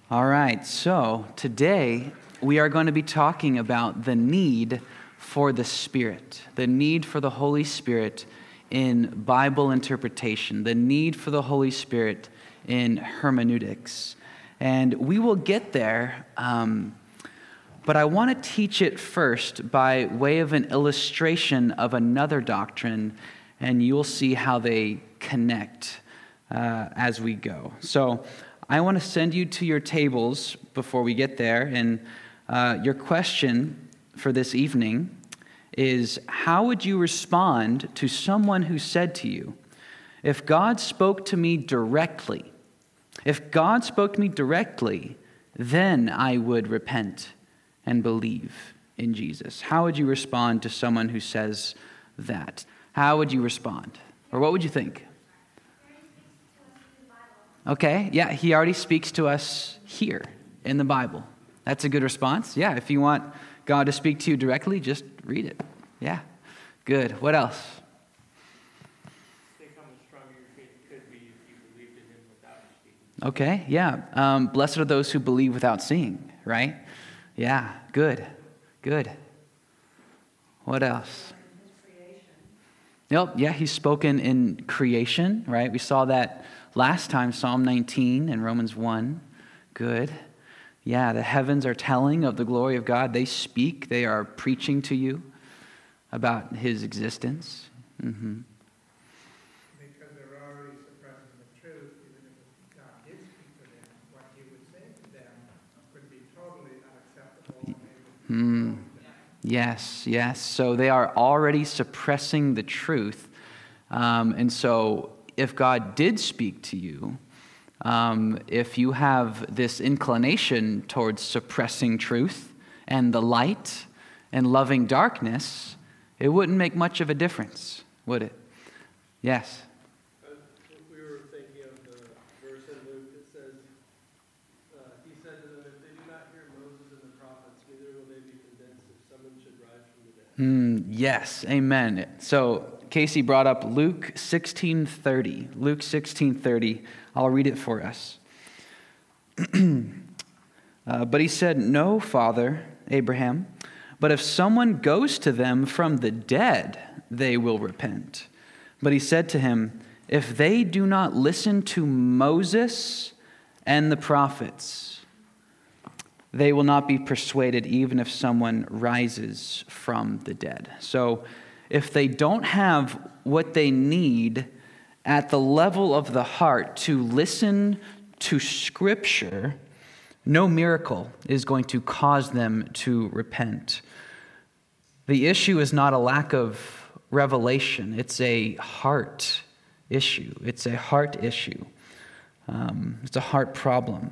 All right, so today we are going to be talking about the need for the Spirit, the need for the Holy Spirit in Bible interpretation, the need for the Holy Spirit in hermeneutics. And we will get there, but I want to teach it first by way of an illustration of another doctrine, and you'll see how they connect as we go. So I want to send you to your tables before we get there, and your question for this evening is, how would you respond to someone who said to you, if God spoke to me directly, then I would repent and believe in Jesus? How would you respond to someone who says that? How would you respond? Or what would you think? Okay, yeah, he already speaks to us here in the Bible. That's a good response. Yeah, if you want God to speak to you directly, just read it. Yeah, good. What else? Think how much stronger your faith could be if you believed in him without speaking. Okay, yeah. Blessed are those who believe without seeing, right? Yeah, good. What else? Yep, yeah, he's spoken in creation, right? We saw that last time, Psalm 19 and Romans 1. Good. Yeah, the heavens are telling of the glory of God. They speak. They are preaching to you about his existence. Mm-hmm. Because they're already suppressing the truth, even if God did speak to them, what he would say to them could be totally unacceptable. Yes. So they are already suppressing the truth. And so if God did speak to you, if you have this inclination towards suppressing truth and the light and loving darkness, it wouldn't make much of a difference, would it? Yes. We were thinking of the verse in Luke that says, he said to them, if they do not hear Moses and the prophets, neither will they be convinced if someone should rise from the dead. Yes, amen. So Casey brought up Luke 16:30. Luke 16:30. I'll read it for us. But he said, "No, Father Abraham, but if someone goes to them from the dead, they will repent." But he said to him, "If they do not listen to Moses and the prophets, they will not be persuaded even if someone rises from the dead." So if they don't have what they need at the level of the heart to listen to Scripture, no miracle is going to cause them to repent. The issue is not a lack of revelation. It's a heart issue. It's a heart issue. It's a heart problem.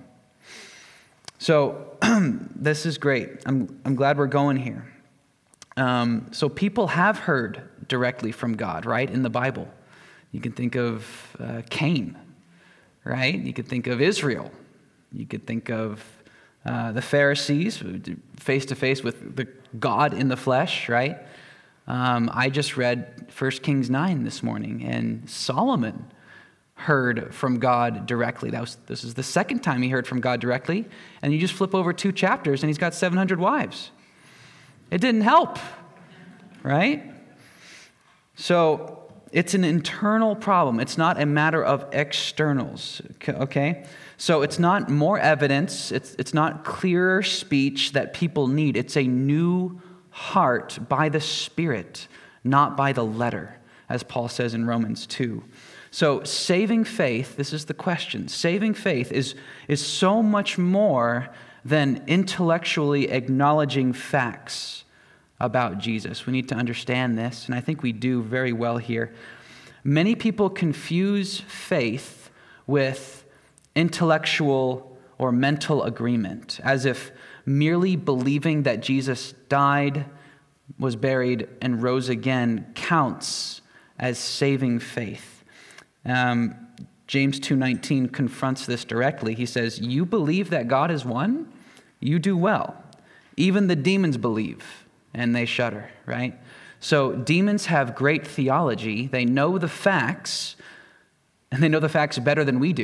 So this is great. I'm glad we're going here. So people have heard directly from God, right, in the Bible. You can think of Cain, right? You could think of Israel. You could think of the Pharisees, face-to-face with the God in the flesh, right? I just read 1 Kings 9 this morning, and Solomon heard from God directly. This is the second time he heard from God directly, and you just flip over 2 chapters, and he's got 700 wives. It didn't help, right? So it's an internal problem. It's not a matter of externals, okay? So it's not more evidence. It's not clearer speech that people need. It's a new heart by the Spirit, not by the letter, as Paul says in Romans 2. So saving faith, this is the question, saving faith is so much more than intellectually acknowledging facts about Jesus. We need to understand this, and I think we do very well here. Many people confuse faith with intellectual or mental agreement, as if merely believing that Jesus died, was buried, and rose again counts as saving faith. James 2:19 confronts this directly. He says, "You believe that God is one? You do well. Even the demons believe, and they shudder," right? So demons have great theology. They know the facts, and they know the facts better than we do,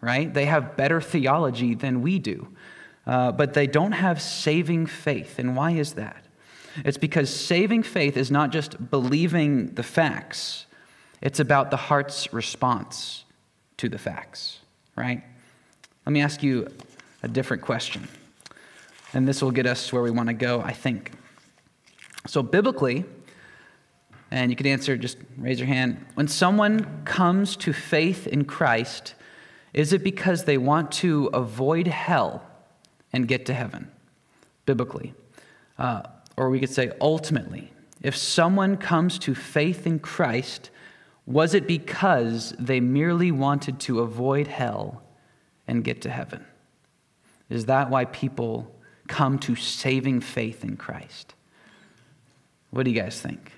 right? They have better theology than we do, but they don't have saving faith. And why is that? It's because saving faith is not just believing the facts. It's about the heart's response to the facts, right? Let me ask you a different question. And this will get us where we want to go, I think. So biblically, and you can answer, just raise your hand. When someone comes to faith in Christ, is it because they want to avoid hell and get to heaven? Biblically. Or we could say ultimately. If someone comes to faith in Christ, was it because they merely wanted to avoid hell and get to heaven? Is that why people come to saving faith in Christ? What do you guys think?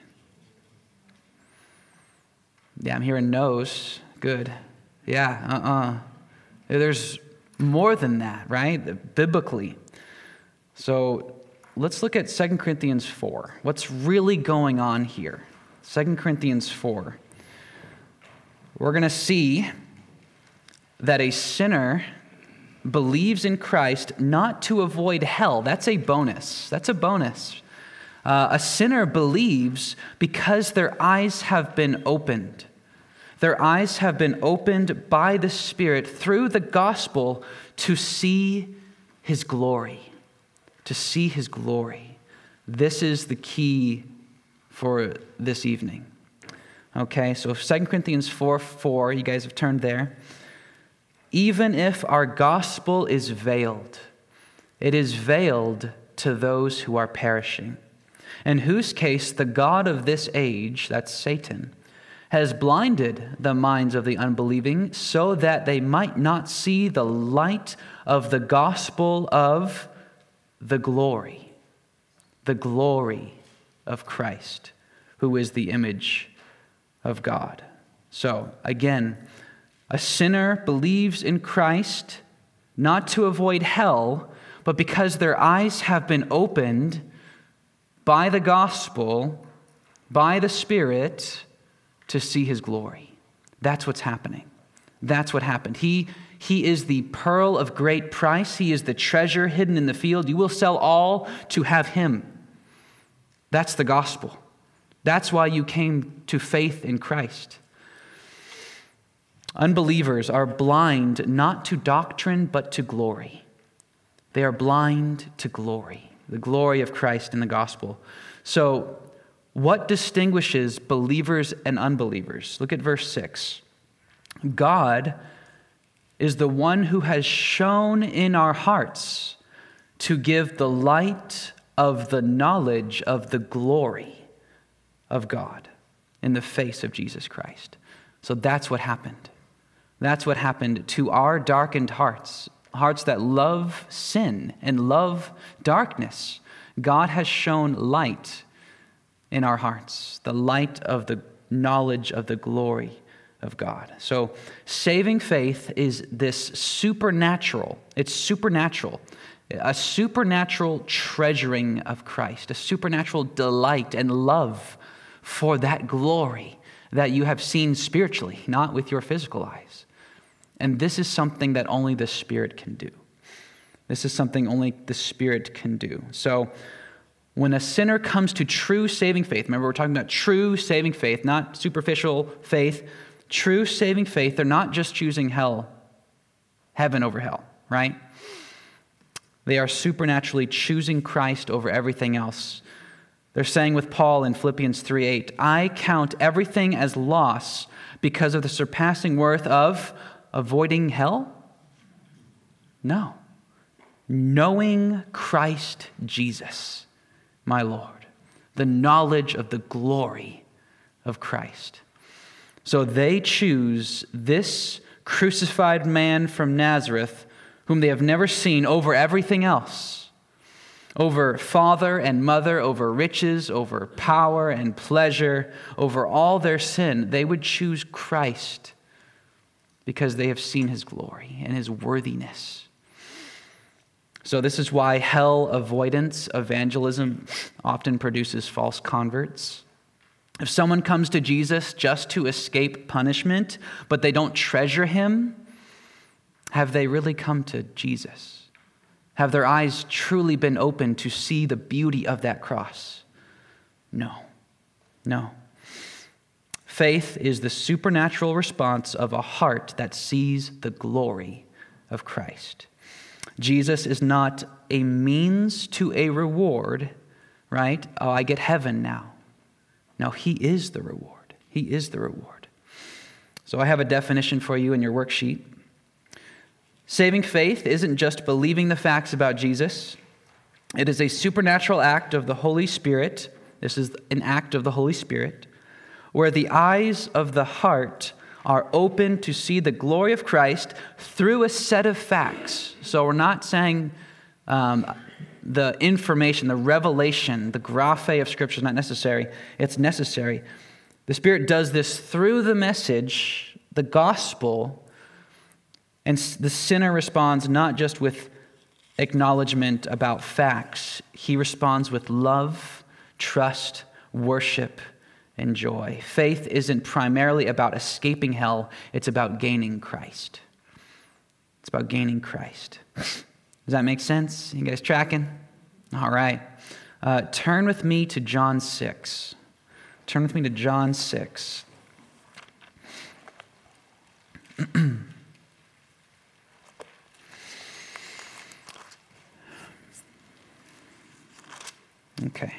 Yeah, I'm hearing no's. Good. Yeah, There's more than that, right? Biblically. So let's look at 2 Corinthians 4. What's really going on here? 2 Corinthians 4. We're going to see that a sinner believes in Christ not to avoid hell. That's a bonus. That's a bonus. A sinner believes because their eyes have been opened. Their eyes have been opened by the Spirit through the gospel to see His glory. To see His glory. This is the key for this evening. Okay, so 2 Corinthians 4:4, you guys have turned there. Even if our gospel is veiled, it is veiled to those who are perishing, in whose case the God of this age, that's Satan, has blinded the minds of the unbelieving so that they might not see the light of the gospel of the glory of Christ, who is the image of God. So, again, a sinner believes in Christ not to avoid hell, but because their eyes have been opened by the gospel, by the Spirit, to see His glory. That's what's happening. That's what happened. He is the pearl of great price. He is the treasure hidden in the field. You will sell all to have Him. That's the gospel. That's why you came to faith in Christ. Unbelievers are blind not to doctrine, but to glory. They are blind to glory, the glory of Christ in the gospel. So, what distinguishes believers and unbelievers? Look at verse 6. God is the one who has shone in our hearts to give the light of the knowledge of the glory of God in the face of Jesus Christ. So that's what happened. That's what happened to our darkened hearts, hearts that love sin and love darkness. God has shown light in our hearts, the light of the knowledge of the glory of God. So saving faith is this supernatural, it's supernatural, a supernatural treasuring of Christ, a supernatural delight and love for that glory that you have seen spiritually, not with your physical eyes. And this is something that only the Spirit can do. This is something only the Spirit can do. So when a sinner comes to true saving faith, remember we're talking about true saving faith, not superficial faith, true saving faith, they're not just choosing heaven over hell, right? They are supernaturally choosing Christ over everything else. They're saying with Paul in Philippians 3:8, I count everything as loss because of the surpassing worth of avoiding hell? No. Knowing Christ Jesus, my Lord. The knowledge of the glory of Christ. So they choose this crucified man from Nazareth, whom they have never seen, over everything else. Over father and mother, over riches, over power and pleasure, over all their sin. They would choose Christ because they have seen His glory and His worthiness. So this is why hell avoidance evangelism often produces false converts. If someone comes to Jesus just to escape punishment, but they don't treasure Him, Have they really come to Jesus? Have their eyes truly been opened to see the beauty of that cross? No. No. Faith is the supernatural response of a heart that sees the glory of Christ. Jesus is not a means to a reward, right? Oh, I get heaven now. No, he is the reward. He is the reward. So I have a definition for you in your worksheet. Saving faith isn't just believing the facts about Jesus. It is a supernatural act of the Holy Spirit. This is an act of the Holy Spirit, where the eyes of the heart are open to see the glory of Christ through a set of facts. So we're not saying the information, the revelation, the graphe of Scripture is not necessary. It's necessary. The Spirit does this through the message, the gospel, and the sinner responds not just with acknowledgement about facts. He responds with love, trust, worship, and joy. Faith isn't primarily about escaping hell. It's about gaining Christ. It's about gaining Christ. Does that make sense? You guys tracking? All right. Turn with me to John 6. Turn with me to John 6. Okay.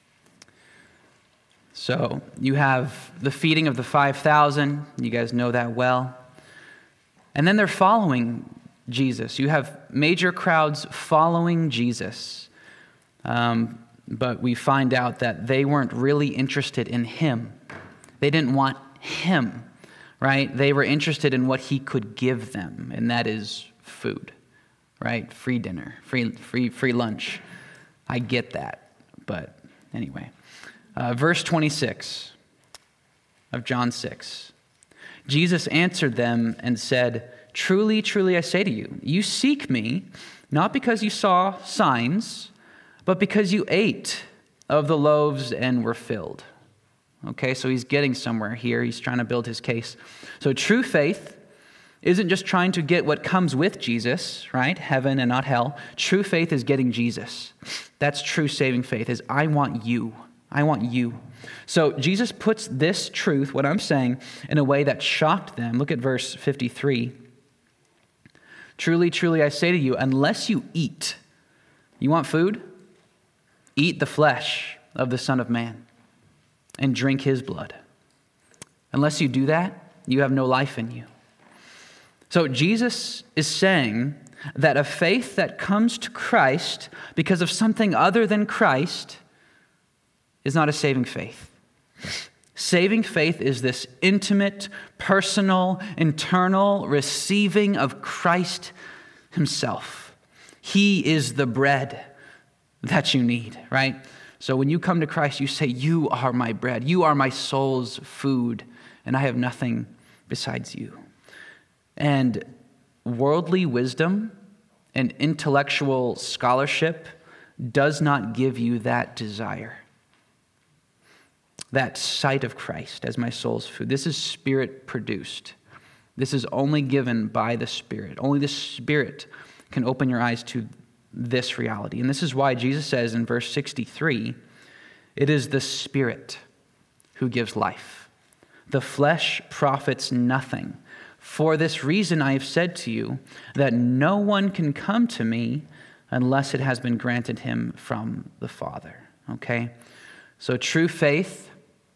So you have the feeding of the 5,000. You guys know that well. And then they're following Jesus. You have major crowds following Jesus. But we find out that they weren't really interested in him. They didn't want him, right? They were interested in what he could give them, and that is food, right? Free dinner, free lunch. I get that. But anyway, verse 26 of John 6. Jesus answered them and said, "Truly, truly, I say to you, you seek me, not because you saw signs, but because you ate of the loaves and were filled." Okay, so he's getting somewhere here. He's trying to build his case. So true faith isn't just trying to get what comes with Jesus, right? Heaven and not hell. True faith is getting Jesus. That's true saving faith, is I want you. I want you. So Jesus puts this truth, what I'm saying, in a way that shocked them. Look at verse 53. "Truly, truly, I say to you, unless you eat," you want food? "Eat the flesh of the Son of Man and drink his blood. Unless you do that, you have no life in you." So Jesus is saying that a faith that comes to Christ because of something other than Christ is not a saving faith. Saving faith is this intimate, personal, internal receiving of Christ himself. He is the bread that you need, right? So when you come to Christ, you say, "You are my bread. You are my soul's food, and I have nothing besides you." And worldly wisdom and intellectual scholarship does not give you that desire, that sight of Christ as my soul's food. This is Spirit produced. This is only given by the Spirit. Only the Spirit can open your eyes to this reality. And this is why Jesus says in verse 63, "It is the Spirit who gives life. The flesh profits nothing. For this reason I have said to you that no one can come to me unless it has been granted him from the Father." Okay? So true faith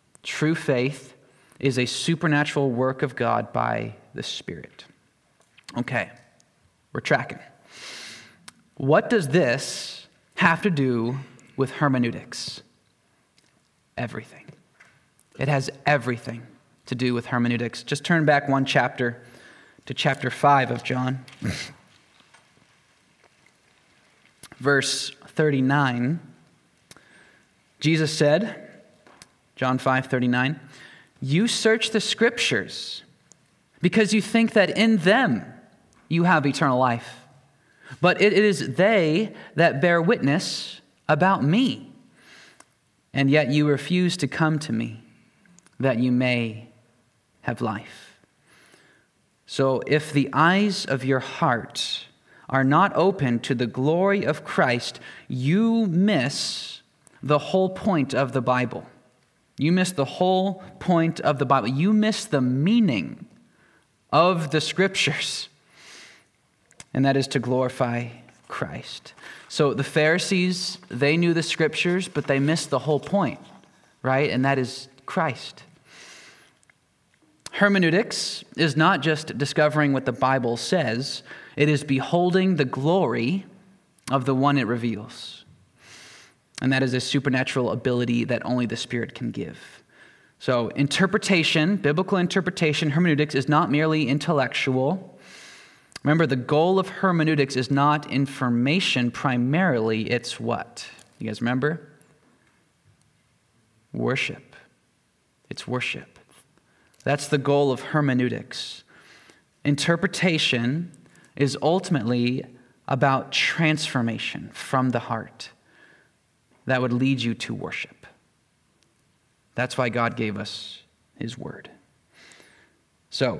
is a supernatural work of God by the Spirit. Okay, we're tracking. What does this have to do with hermeneutics? Everything. It has everything to do with hermeneutics. Just turn back one chapter to chapter 5 of John. Verse 39. Jesus said, John 5:39, "You search the Scriptures because you think that in them you have eternal life. But it is they that bear witness about me. And yet you refuse to come to me that you may have life." So if the eyes of your heart are not open to the glory of Christ, you miss the whole point of the Bible. You miss the whole point of the Bible. You miss the meaning of the Scriptures, and that is to glorify Christ. So the Pharisees, they knew the Scriptures, but they missed the whole point, right? And that is Christ. Hermeneutics is not just discovering what the Bible says, it is beholding the glory of the one it reveals. And that is a supernatural ability that only the Spirit can give. So interpretation, biblical interpretation, hermeneutics is not merely intellectual. Remember, the goal of hermeneutics is not information primarily, it's what? You guys remember? Worship. It's worship. That's the goal of hermeneutics. Interpretation is ultimately about transformation from the heart that would lead you to worship. That's why God gave us His Word. So,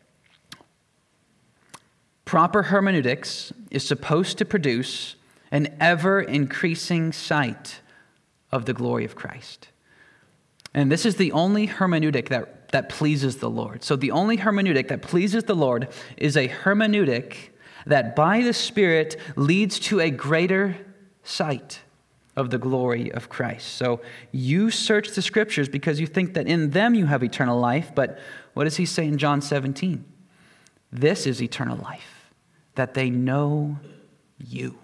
proper hermeneutics is supposed to produce an ever-increasing sight of the glory of Christ. And this is the only hermeneutic that pleases the Lord. So the only hermeneutic that pleases the Lord is a hermeneutic that by the Spirit leads to a greater sight of the glory of Christ. So you search the Scriptures because you think that in them you have eternal life, but what does he say in John 17? This is eternal life, that they know you,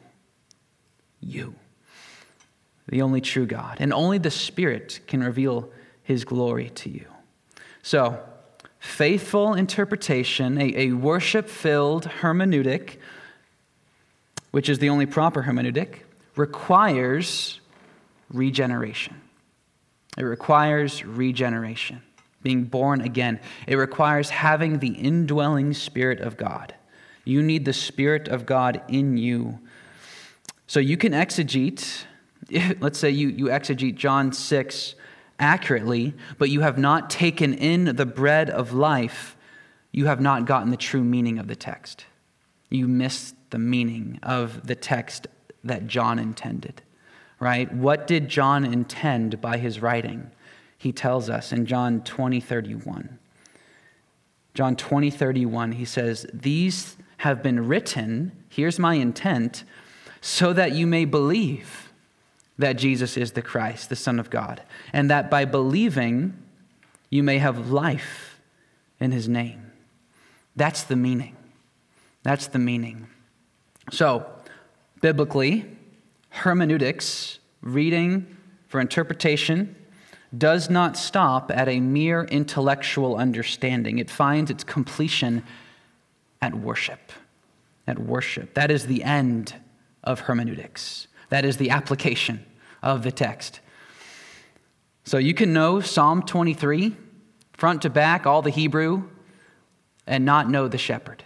the only true God, and only the Spirit can reveal His glory to you. So, faithful interpretation, a worship-filled hermeneutic, which is the only proper hermeneutic, requires regeneration. It requires regeneration, being born again. It requires having the indwelling Spirit of God. You need the Spirit of God in you. So you can exegete, let's say you exegete John 6 accurately, but you have not taken in the bread of life, you have not gotten the true meaning of the text. You missed the meaning of the text that John intended, right? What did John intend by his writing? He tells us in John 20:31. John 20:31, he says, "These have been written, here's my intent, so that you may believe that Jesus is the Christ, the Son of God, and that by believing you may have life in His name." That's the meaning. That's the meaning. So, biblically, hermeneutics, reading for interpretation, does not stop at a mere intellectual understanding. It finds its completion at worship. At worship. That is the end of hermeneutics. That is the application of the text. So you can know Psalm 23, front to back, all the Hebrew, and not know the shepherd.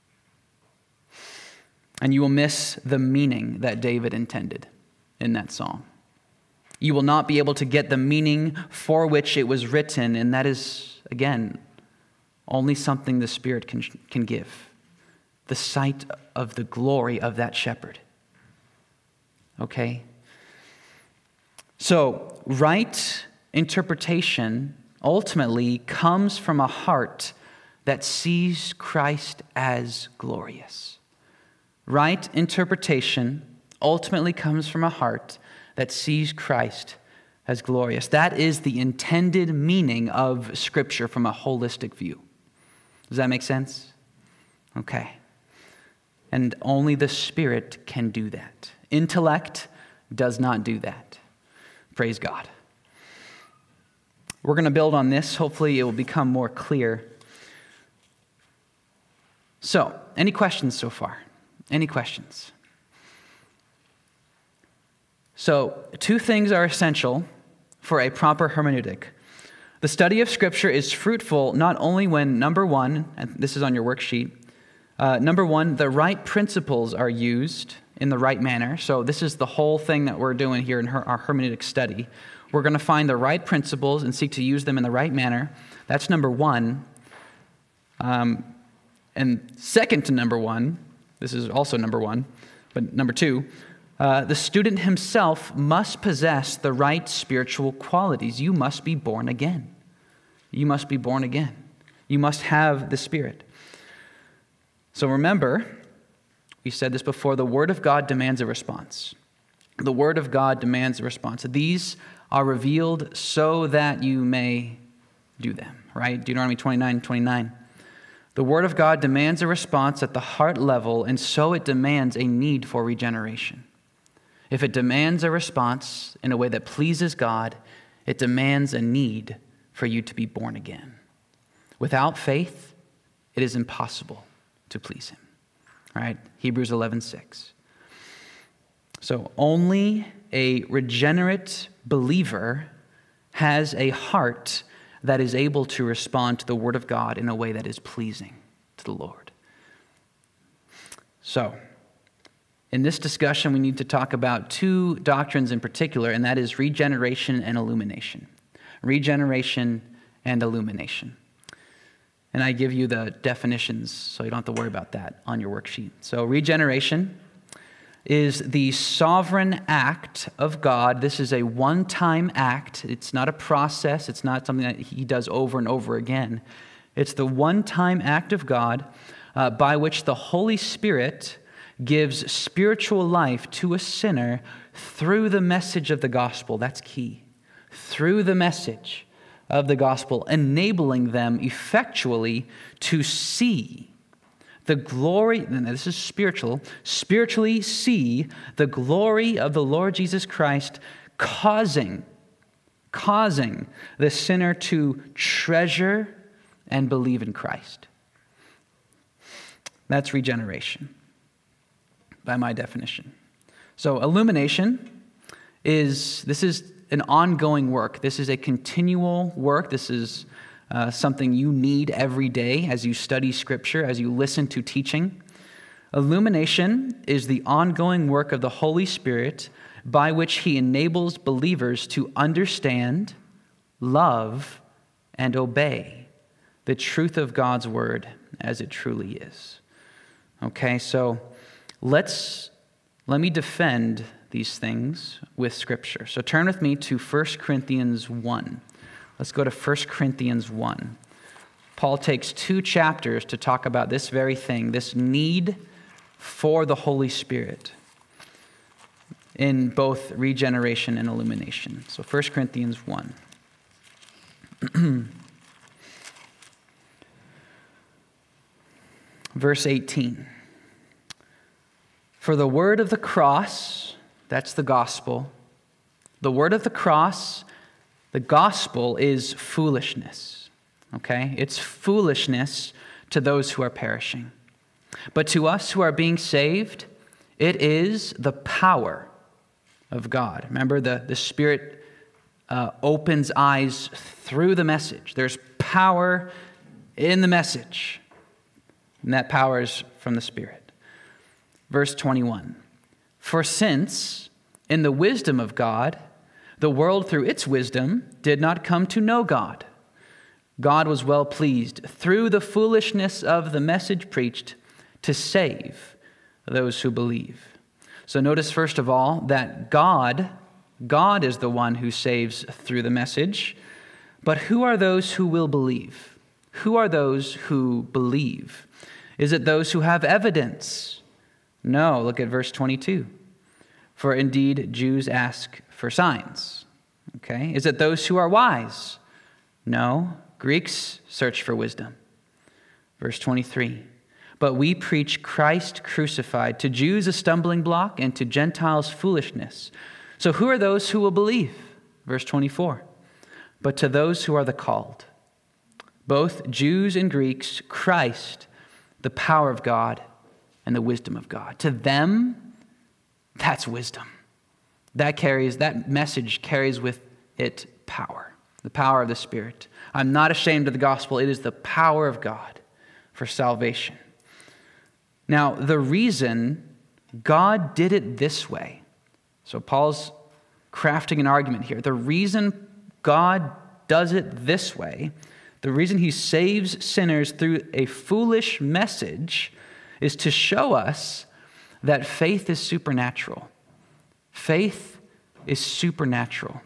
And you will miss the meaning that David intended in that psalm. You will not be able to get the meaning for which it was written, and that is, again, only something the Spirit can give. The sight of the glory of that shepherd. Okay? So, right interpretation ultimately comes from a heart that sees Christ as glorious. Right interpretation ultimately comes from a heart that sees Christ as glorious. That is the intended meaning of Scripture from a holistic view. Does that make sense? Okay. And only the Spirit can do that. Intellect does not do that. Praise God. We're going to build on this. Hopefully it will become more clear. So, any questions so far? Any questions? So, two things are essential for a proper hermeneutic. The study of Scripture is fruitful not only when, number one, and this is on your worksheet, number one, the right principles are used in the right manner. So this is the whole thing that we're doing here in our hermeneutic study. We're going to find the right principles and seek to use them in the right manner. That's number one. And And second to number one, this is also number one, but number two, the student himself must possess the right spiritual qualities. You must be born again. You must be born again. You must have the Spirit. So remember, we said this before, the Word of God demands a response. The Word of God demands a response. These are revealed so that you may do them, right? Deuteronomy 29:29. The Word of God demands a response at the heart level, and so it demands a need for regeneration. If it demands a response in a way that pleases God, it demands a need for you to be born again. Without faith, it is impossible to please Him. All right? Hebrews 11:6. So only a regenerate believer has a heart that is able to respond to the Word of God in a way that is pleasing to the Lord. So, in this discussion, we need to talk about two doctrines in particular, and that is regeneration and illumination. Regeneration and illumination. And I give you the definitions, so you don't have to worry about that on your worksheet. So, regeneration is the sovereign act of God. This is a one-time act. It's not a process. It's not something that He does over and over again. It's the one-time act of God by which the Holy Spirit gives spiritual life to a sinner through the message of the gospel. That's key. Through the message of the gospel, enabling them effectually to see the glory, and this is spiritually see the glory of the Lord Jesus Christ, causing the sinner to treasure and believe in Christ. That's regeneration, by my definition. So illumination is an ongoing work. This is a continual work. This is something you need every day as you study Scripture, as you listen to teaching. Illumination is the ongoing work of the Holy Spirit by which He enables believers to understand, love, and obey the truth of God's Word as it truly is. Okay, so let me defend these things with Scripture. So turn with me to 1 Corinthians 1. Let's go to 1 Corinthians 1. Paul takes 2 chapters to talk about this very thing, this need for the Holy Spirit in both regeneration and illumination. So 1 Corinthians 1. Verse 18. For the word of the cross, that's the gospel, the word of the cross, the gospel is foolishness, okay? It's foolishness to those who are perishing. But to us who are being saved, it is the power of God. Remember, the Spirit opens eyes through the message. There's power in the message, and that power is from the Spirit. Verse 21, for since in the wisdom of God, the world through its wisdom did not come to know God, God was well pleased through the foolishness of the message preached to save those who believe. So notice first of all that God is the one who saves through the message. But who are those who will believe? Who are those who believe? Is it those who have evidence? No, look at verse 22. For indeed Jews ask for signs. Okay, is it those who are wise? No, Greeks search for wisdom. Verse 23. But we preach Christ crucified, to Jews a stumbling block, and to Gentiles foolishness. So who are those who will believe? Verse 24. But to those who are the called, both Jews and Greeks, Christ, the power of God and the wisdom of God. To them, that's wisdom. That message carries with it power, the power of the Spirit. I'm not ashamed of the gospel. It is the power of God for salvation. Now, the reason God did it this way, so Paul's crafting an argument here. The reason God does it this way, The reason he saves sinners through a foolish message is to show us that faith is supernatural. Faith is supernatural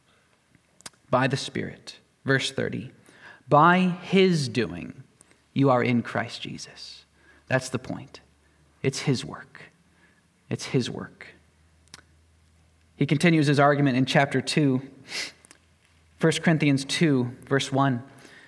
by the Spirit. Verse 30. By his doing, you are in Christ Jesus. That's the point. It's his work. It's his work. He continues his argument in chapter 2, 1 Corinthians 2, verse 1.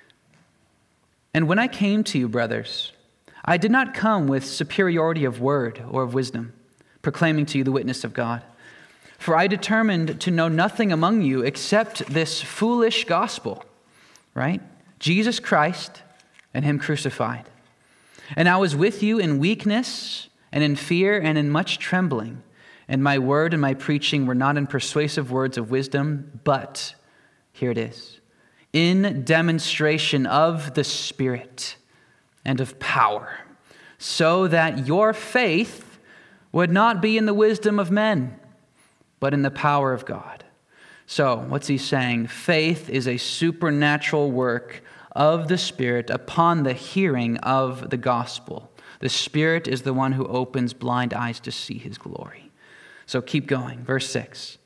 And when I came to you, brothers, I did not come with superiority of word or of wisdom, proclaiming to you the witness of God. For I determined to know nothing among you except this foolish gospel, right? Jesus Christ and him crucified. And I was with you in weakness and in fear and in much trembling. And my word and my preaching were not in persuasive words of wisdom, but, here it is, in demonstration of the Spirit and of power, so that your faith would not be in the wisdom of men, but in the power of God. So, what's he saying? Faith is a supernatural work of the Spirit upon the hearing of the gospel. The Spirit is the one who opens blind eyes to see his glory. So keep going. Verse 6.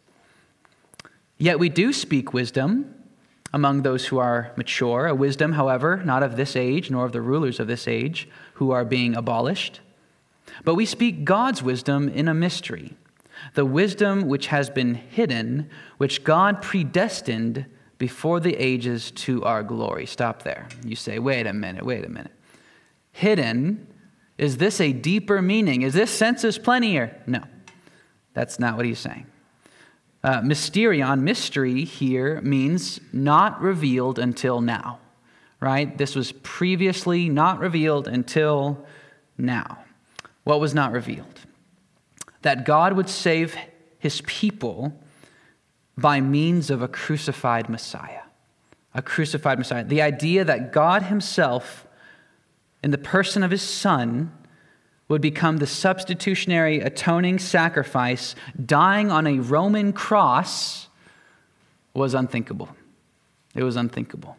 Yet we do speak wisdom among those who are mature, a wisdom, however, not of this age, nor of the rulers of this age, who are being abolished. But we speak God's wisdom in a mystery, the wisdom which has been hidden, which God predestined before the ages to our glory. Stop there. You say, wait a minute. Hidden, is this a deeper meaning? Is this sensus plenior? No, that's not what he's saying. Mysterion, mystery here means not revealed until now, right? This was previously not revealed until now. What was not revealed? That God would save his people by means of a crucified Messiah. A crucified Messiah. The idea that God himself, in the person of his Son, would become the substitutionary atoning sacrifice, dying on a Roman cross, was unthinkable. It was unthinkable.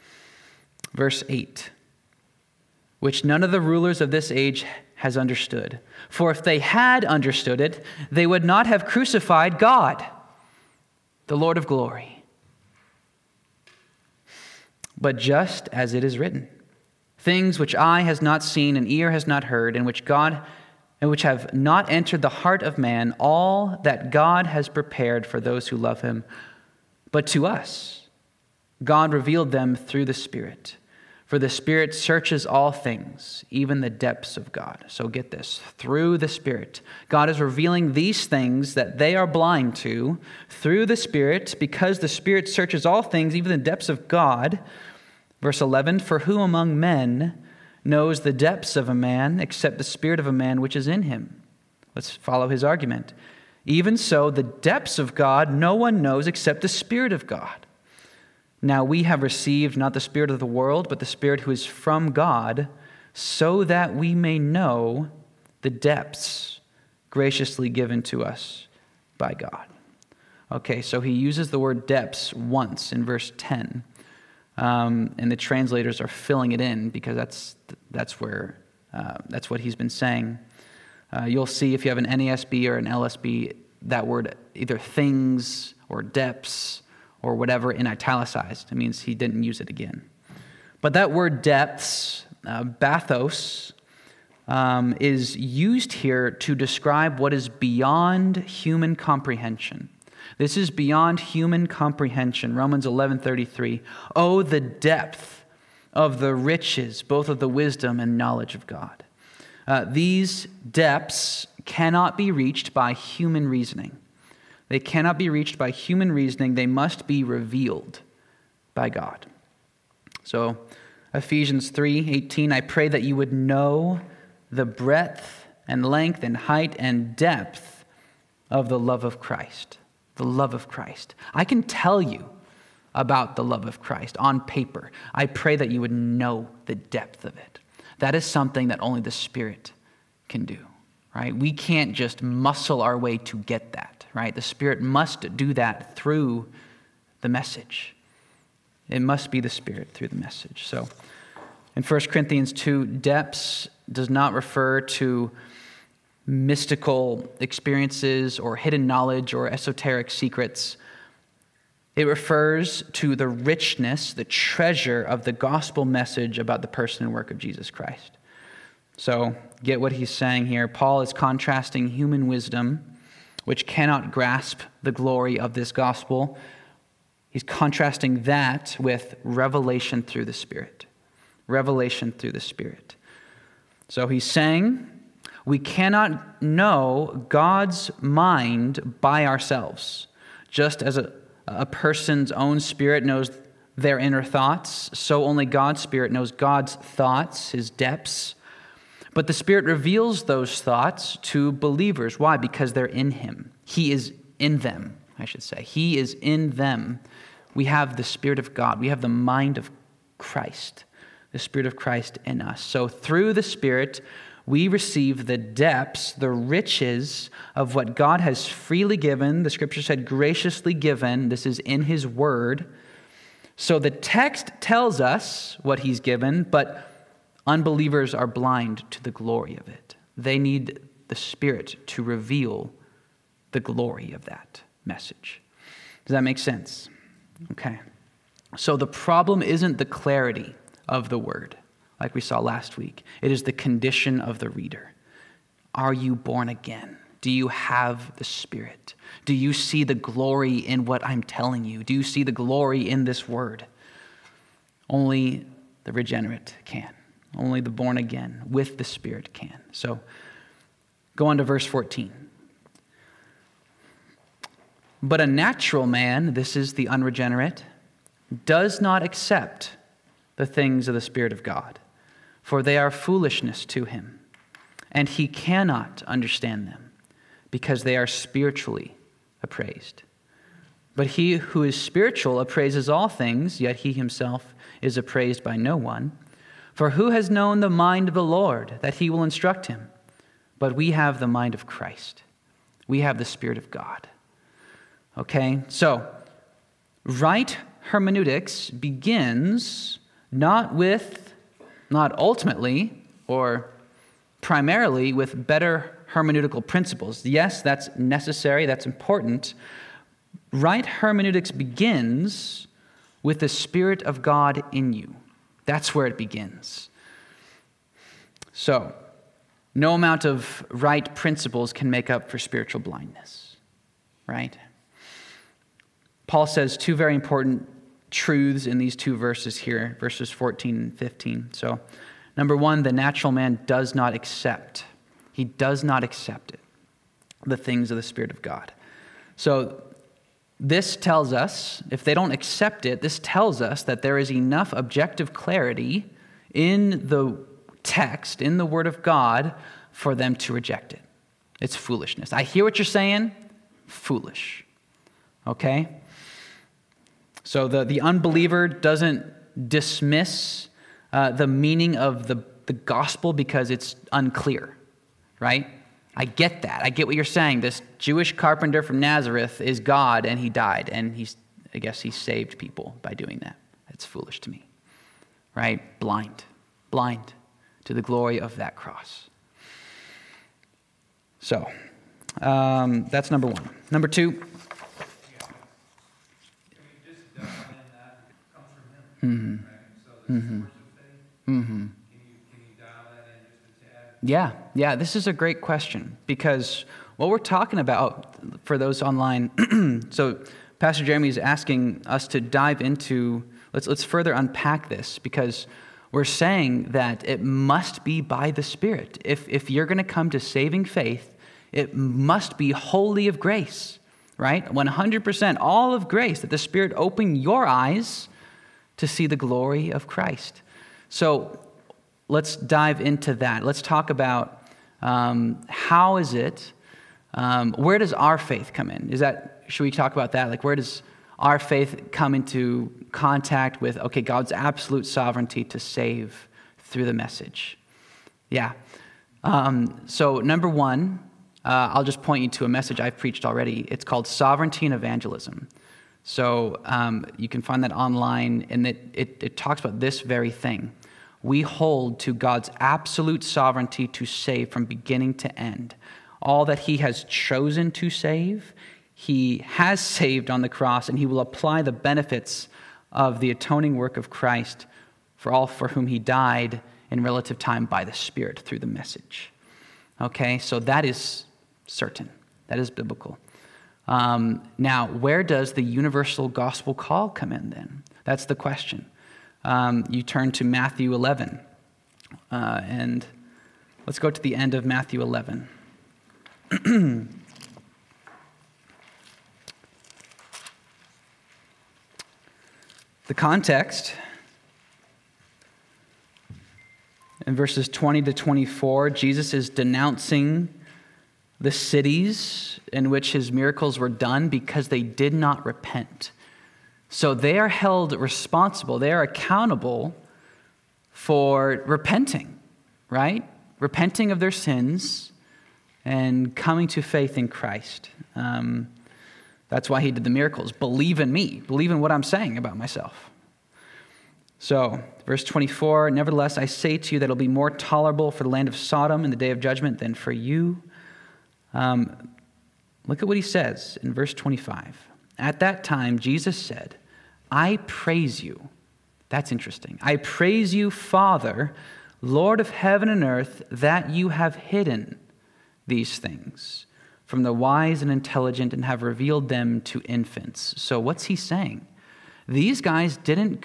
Verse 8, which none of the rulers of this age has understood. For if they had understood it, they would not have crucified God, the Lord of glory. But just as it is written, things which eye has not seen and ear has not heard, and which have not entered the heart of man, all that God has prepared for those who love him. But to us, God revealed them through the Spirit. For the Spirit searches all things, even the depths of God. So get this, through the Spirit. God is revealing these things that they are blind to through the Spirit, because the Spirit searches all things, even the depths of God. Verse 11, for who among men knows the depths of a man except the spirit of a man which is in him? Let's follow his argument. Even so, the depths of God no one knows except the Spirit of God. Now we have received not the spirit of the world, but the Spirit who is from God, so that we may know the depths graciously given to us by God. Okay, so he uses the word depths once in verse 10. And the translators are filling it in because that's what he's been saying. You'll see if you have an NASB or an LSB, that word either things or depths or whatever in italicized. It means he didn't use it again. But that word depths, bathos, is used here to describe what is beyond human comprehension. This is beyond human comprehension. Romans 11:33. Oh, the depth of the riches, both of the wisdom and knowledge of God. These depths cannot be reached by human reasoning. They cannot be reached by human reasoning. They must be revealed by God. So, Ephesians 3:18, I pray that you would know the breadth and length and height and depth of the love of Christ. The love of Christ. I can tell you about the love of Christ on paper. I pray that you would know the depth of it. That is something that only the Spirit can do, right? We can't just muscle our way to get that, right? The Spirit must do that through the message. It must be the Spirit through the message. So in 1 Corinthians 2, depths does not refer to mystical experiences or hidden knowledge or esoteric secrets. It refers to the richness, the treasure of the gospel message about the person and work of Jesus Christ. So get what he's saying here. Paul is contrasting human wisdom, which cannot grasp the glory of this gospel. He's contrasting that with revelation through the Spirit. Revelation through the Spirit. So he's saying we cannot know God's mind by ourselves. Just as a person's own spirit knows their inner thoughts, so only God's Spirit knows God's thoughts, his depths. But the Spirit reveals those thoughts to believers. Why? Because they're in him. He is in them, I should say. He is in them. We have the Spirit of God. We have the mind of Christ, the Spirit of Christ in us. So through the Spirit, we receive the depths, the riches of what God has freely given. The Scripture said graciously given. This is in his word. So the text tells us what he's given, but unbelievers are blind to the glory of it. They need the Spirit to reveal the glory of that message. Does that make sense? Okay. So the problem isn't the clarity of the word, like we saw last week. It is the condition of the reader. Are you born again? Do you have the Spirit? Do you see the glory in what I'm telling you? Do you see the glory in this word? Only the regenerate can. Only the born again with the Spirit can. So go on to verse 14. But a natural man, this is the unregenerate, does not accept the things of the Spirit of God, for they are foolishness to him, and he cannot understand them, because they are spiritually appraised. But he who is spiritual appraises all things, yet he himself is appraised by no one. For who has known the mind of the Lord, that he will instruct him? But we have the mind of Christ. We have the Spirit of God. Okay, so right hermeneutics begins not ultimately or primarily with better hermeneutical principles. Yes, that's necessary, that's important. Right hermeneutics begins with the Spirit of God in you. That's where it begins. So, no amount of right principles can make up for spiritual blindness, right? Paul says two very important truths in these two verses here, verses 14 and 15. So, number one, the natural man does not accept. He does not accept it, the things of the Spirit of God. So, this tells us, if they don't accept it, this tells us that there is enough objective clarity in the text, in the Word of God, for them to reject it. It's foolishness. I hear what you're saying. Foolish. Okay? So the unbeliever doesn't dismiss the meaning of the gospel because it's unclear, right? I get that. I get what you're saying. This Jewish carpenter from Nazareth is God, and he died, and I guess he saved people by doing that. That's foolish to me, right? Blind to the glory of that cross. So that's number one. Number two. Mm-hmm. So the source of faith. Mm-hmm. Can you dial that in just a tad? Yeah. This is a great question because what we're talking about for those online. So Pastor Jeremy is asking us to dive into. Let's further unpack this because we're saying that it must be by the Spirit. If you're going to come to saving faith, it must be wholly of grace, right? 100% all of grace, that the Spirit open your eyes to see the glory of Christ. So let's dive into that. Let's talk about how is it, where does our faith come in? Should we talk about that? Like where does our faith come into contact with, okay, God's absolute sovereignty to save through the message? Yeah. So number one, I'll just point you to a message I've preached already. It's called Sovereignty and Evangelism. So you can find that online, and it talks about this very thing. We hold to God's absolute sovereignty to save from beginning to end. All that he has chosen to save, he has saved on the cross, and he will apply the benefits of the atoning work of Christ for all for whom he died in relative time by the Spirit through the message. Okay, so that is certain. That is biblical. Now, where does the universal gospel call come in then? That's the question. You turn to Matthew 11, and let's go to the end of Matthew 11. The context in verses 20 to 24, Jesus is denouncing the cities in which his miracles were done because they did not repent. So they are held responsible. They are accountable for repenting, right? Repenting of their sins and coming to faith in Christ. That's why he did the miracles. Believe in me. Believe in what I'm saying about myself. So, verse 24, nevertheless, I say to you that it will be more tolerable for the land of Sodom in the day of judgment than for you. Look at what he says in verse 25. At that time, Jesus said, I praise you. That's interesting. I praise you, Father, Lord of heaven and earth, that you have hidden these things from the wise and intelligent and have revealed them to infants. So what's he saying? These guys didn't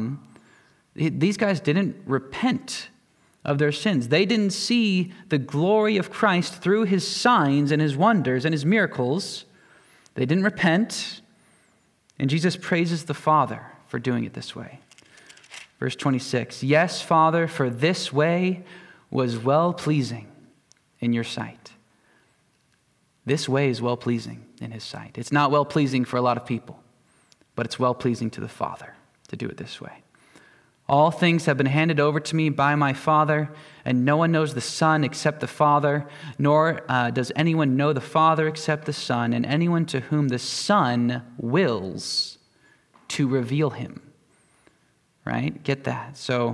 repent of their sins. They didn't see the glory of Christ through his signs and his wonders and his miracles. They didn't repent. And Jesus praises the Father for doing it this way. Verse 26, yes, Father, for this way was well-pleasing in your sight. This way is well-pleasing in his sight. It's not well-pleasing for a lot of people, but it's well-pleasing to the Father to do it this way. All things have been handed over to me by my Father, and no one knows the Son except the Father, nor does anyone know the Father except the Son, and anyone to whom the Son wills to reveal him. Right? Get that. So,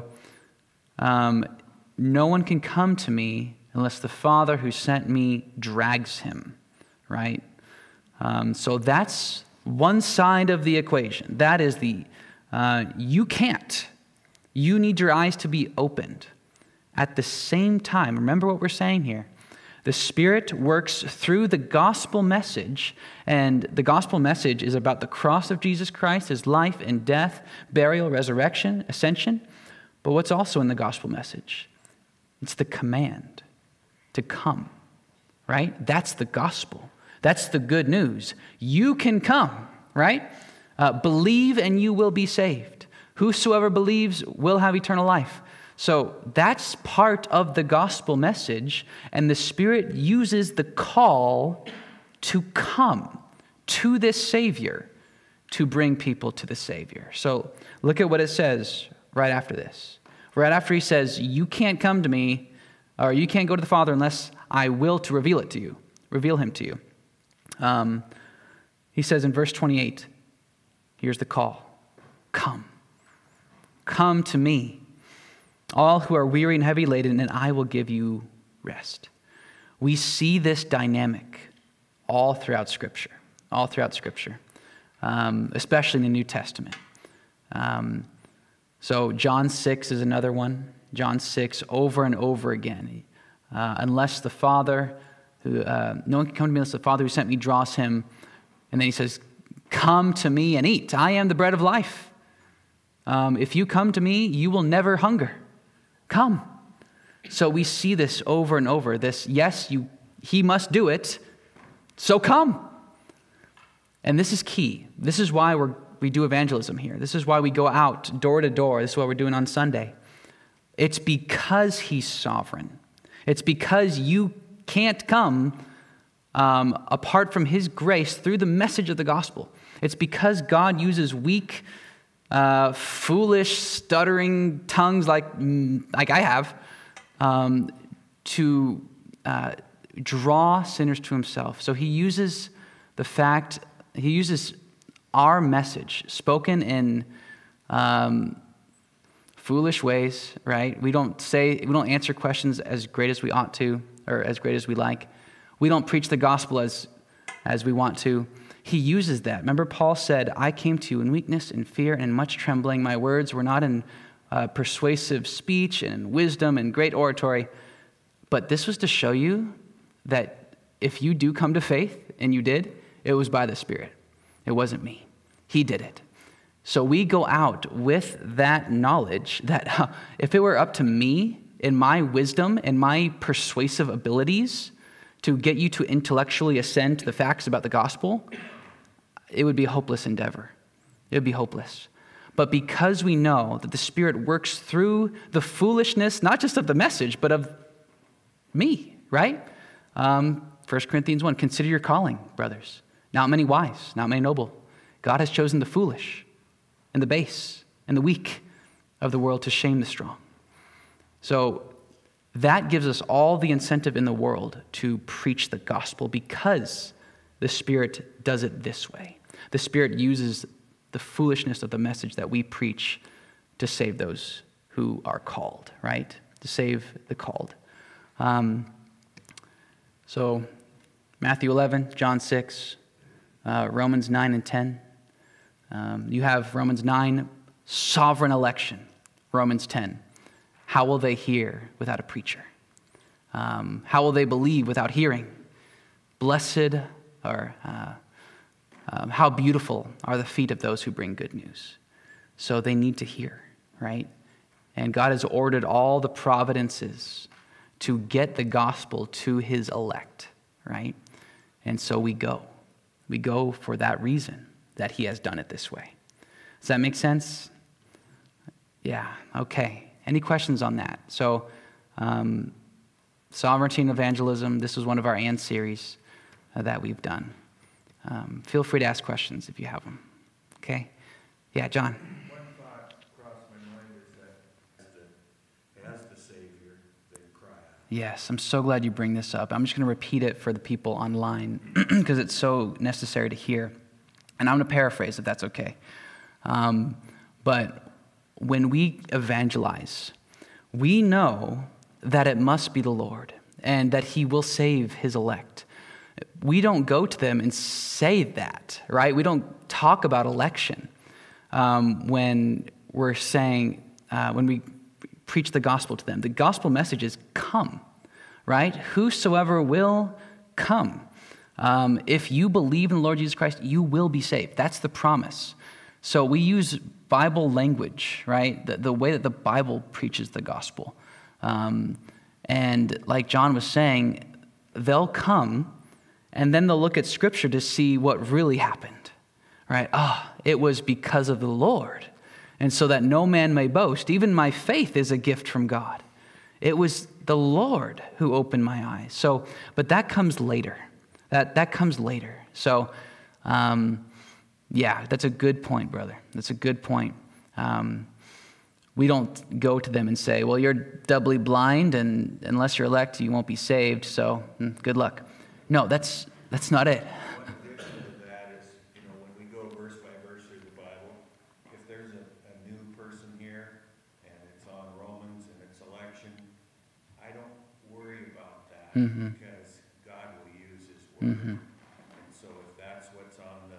no one can come to me unless the Father who sent me drags him. Right? So that's one side of the equation. That is you can't. You need your eyes to be opened. At the same time, remember what we're saying here. The Spirit works through the gospel message, and the gospel message is about the cross of Jesus Christ, his life and death, burial, resurrection, ascension. But what's also in the gospel message? It's the command to come, right? That's the gospel. That's the good news. You can come, right? Believe and you will be saved. Whosoever believes will have eternal life. So that's part of the gospel message, and the Spirit uses the call to come to this Savior to bring people to the Savior. So look at what it says right after this. Right after he says, you can't come to me, or you can't go to the Father unless I will to reveal it to you, reveal him to you. He says in verse 28, here's the call. Come. Come to me, all who are weary and heavy laden, and I will give you rest. We see this dynamic all throughout Scripture, especially in the New Testament. So John 6 is another one. John 6, over and over again. Unless the Father, no one can come to me unless the Father who sent me draws him. And then he says, come to me and eat. I am the bread of life. If you come to me, you will never hunger. Come. So we see this over and over. This, yes, he must do it, so come. And this is key. This is why we do evangelism here. This is why we go out door to door. This is what we're doing on Sunday. It's because he's sovereign. It's because you can't come apart from his grace through the message of the gospel. It's because God uses weak, foolish, stuttering tongues like I have to draw sinners to himself. So he uses our message, spoken in foolish ways, right? We don't answer questions as great as we ought to, or as great as we like. We don't preach the gospel as we want to. He uses that. Remember, Paul said, I came to you in weakness, in fear, and in much trembling. My words were not in persuasive speech and in wisdom and great oratory. But this was to show you that if you do come to faith, and you did, it was by the Spirit. It wasn't me. He did it. So we go out with that knowledge that if it were up to me, in my wisdom and my persuasive abilities to get you to intellectually ascend to the facts about the gospel, it would be a hopeless endeavor. It would be hopeless. But because we know that the Spirit works through the foolishness, not just of the message, but of me, right? 1 Corinthians 1, consider your calling, brothers. Not many wise, not many noble. God has chosen the foolish and the base and the weak of the world to shame the strong. So that gives us all the incentive in the world to preach the gospel because the Spirit does it this way. The Spirit uses the foolishness of the message that we preach to save those who are called, right? To save the called. So Matthew 11, John 6, Romans 9 and 10. You have Romans 9, sovereign election. Romans 10, how will they hear without a preacher? How will they believe without hearing? Blessed or how beautiful are the feet of those who bring good news. So they need to hear, right? And God has ordered all the providences to get the gospel to his elect, right? And so we go. We go for that reason that he has done it this way. Does that make sense? Yeah, okay. Any questions on that? So, sovereignty and evangelism, this was one of our AND series that we've done. Feel free to ask questions if you have them. Okay? Yeah, John. One thought crossed my mind is that as the Savior, they cry out. Yes, I'm so glad you bring this up. I'm just going to repeat it for the people online because it's so necessary to hear. And I'm going to paraphrase if that's okay. But when we evangelize, we know that it must be the Lord and that he will save his elect. We don't go to them and say that, right? We don't talk about election when we're saying, when we preach the gospel to them. The gospel message is come, right? Whosoever will come. If you believe in the Lord Jesus Christ, you will be saved. That's the promise. So we use Bible language, right? The way that the Bible preaches the gospel. And like John was saying, they'll come and then they'll look at Scripture to see what really happened, right? It was because of the Lord. And so that no man may boast. Even my faith is a gift from God. It was the Lord who opened my eyes. So, but that comes later. That comes later. So, yeah, that's a good point, brother. That's a good point. We don't go to them and say, well, you're doubly blind, and unless you're elect, you won't be saved, so good luck. No, that's not it. One addition to that is, when we go verse by verse through the Bible, if there's a new person here, and it's on Romans, and it's election, I don't worry about that, because God will use his word. And so if that's what's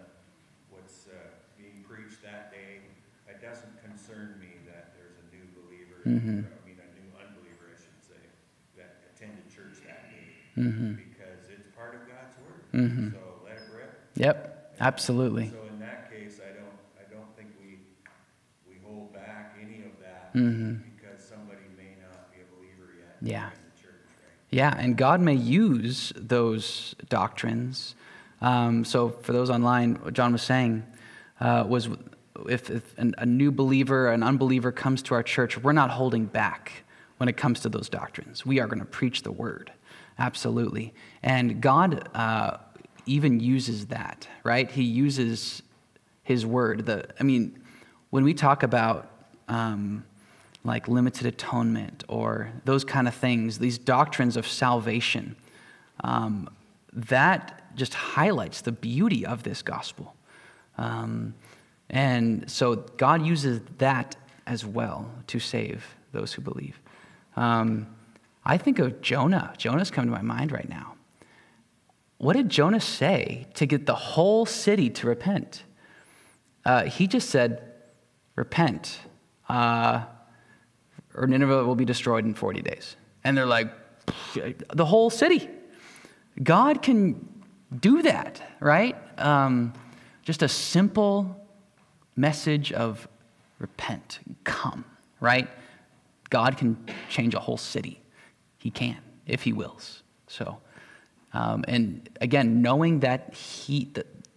being preached that day, it doesn't concern me that there's a new believer, a new unbeliever, I should say, that attended church that day, because it's part of God's word. So let it rip. Yep, absolutely. So in that case, I don't think we hold back any of that because somebody may not be a believer yet in the church, right? Yeah, and God may use those doctrines. So for those online, what John was saying was if a new believer, an unbeliever comes to our church, we're not holding back when it comes to those doctrines. We are going to preach the word, absolutely. And God even uses that, right? He uses his word. When we talk about like limited atonement or those kind of things, these doctrines of salvation, that just highlights the beauty of this gospel. And so God uses that as well to save those who believe. I think of Jonah. Jonah's come to my mind right now. What did Jonah say to get the whole city to repent? He just said, repent, or Nineveh will be destroyed in 40 days. And they're like, the whole city. God can do that, right? Just a simple message of repent, come, right? God can change a whole city. He can, if he wills. So, and again, knowing that he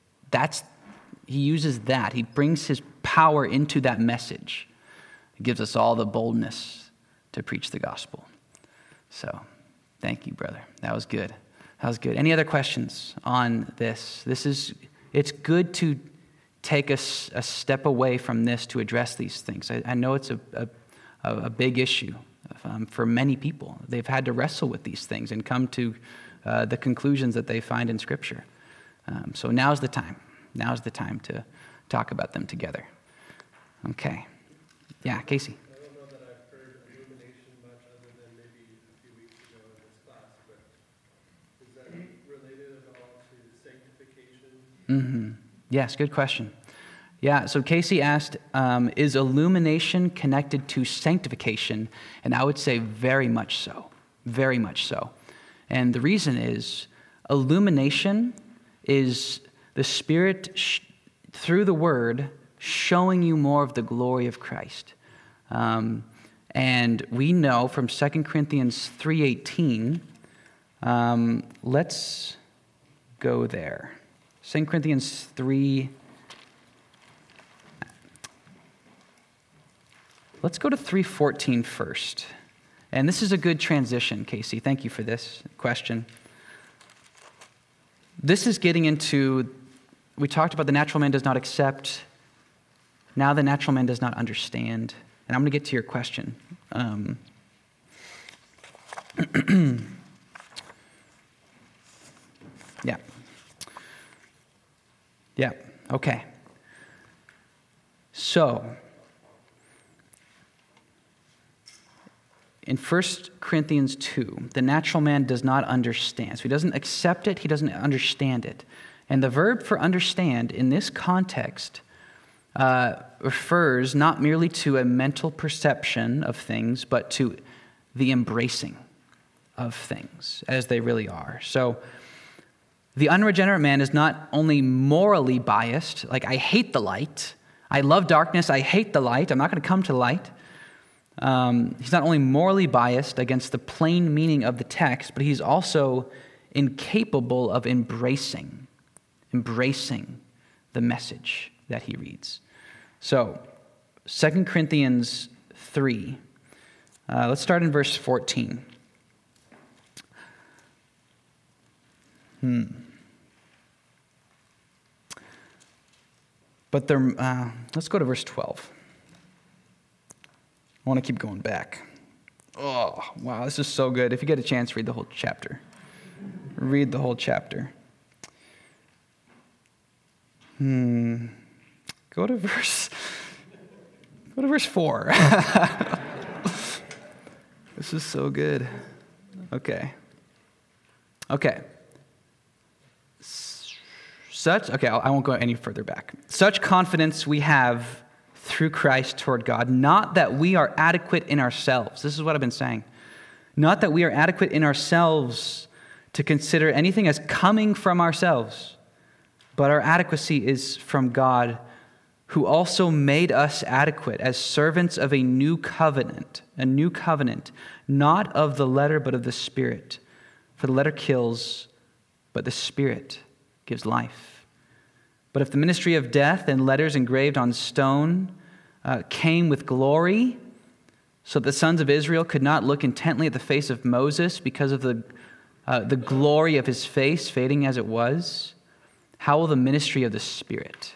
uses that, he brings his power into that message. It gives us all the boldness to preach the gospel. So, thank you, brother. That was good. That was good. Any other questions on this? It's good to take a step away from this to address these things. I know it's a big issue for many people. They've had to wrestle with these things and come to the conclusions that they find in Scripture. So now's the time. Now's the time to talk about them together. Okay. Yeah, Casey. I don't know that I've heard illumination much other than maybe a few weeks ago in this class, but is that related at all to sanctification? Mm-hmm. Yes, good question. Yeah, so Casey asked, is illumination connected to sanctification? And I would say very much so. Very much so. And the reason is, illumination is the Spirit, through the Word, showing you more of the glory of Christ. And we know from 2 Corinthians 3:18, let's go there. 2 Corinthians 3, let's go to 3:14 first. And this is a good transition, Casey. Thank you for this question. This is getting into, we talked about the natural man does not accept. Now the natural man does not understand. And I'm going to get to your question. Yeah, okay. So, in 1 Corinthians 2, the natural man does not understand. So he doesn't accept it, he doesn't understand it. And the verb for understand in this context refers not merely to a mental perception of things, but to the embracing of things as they really are. So the unregenerate man is not only morally biased, like I hate the light, I love darkness, I hate the light, I'm not going to come to the light. He's not only morally biased against the plain meaning of the text, but he's also incapable of embracing the message that he reads. So, 2 Corinthians 3, let's start in verse 14. But let's go to verse 12. I want to keep going back. Oh, wow, this is so good. If you get a chance, read the whole chapter. Read the whole chapter. Go to verse 4. This is so good. Okay. I won't go any further back. Such confidence we have through Christ toward God, not that we are adequate in ourselves. This is what I've been saying. Not that we are adequate in ourselves to consider anything as coming from ourselves, but our adequacy is from God, who also made us adequate as servants of a new covenant, not of the letter, but of the Spirit. For the letter kills, but the Spirit gives life. But if the ministry of death and letters engraved on stone came with glory, so that the sons of Israel could not look intently at the face of Moses because of the glory of his face fading as it was, how will the ministry of the Spirit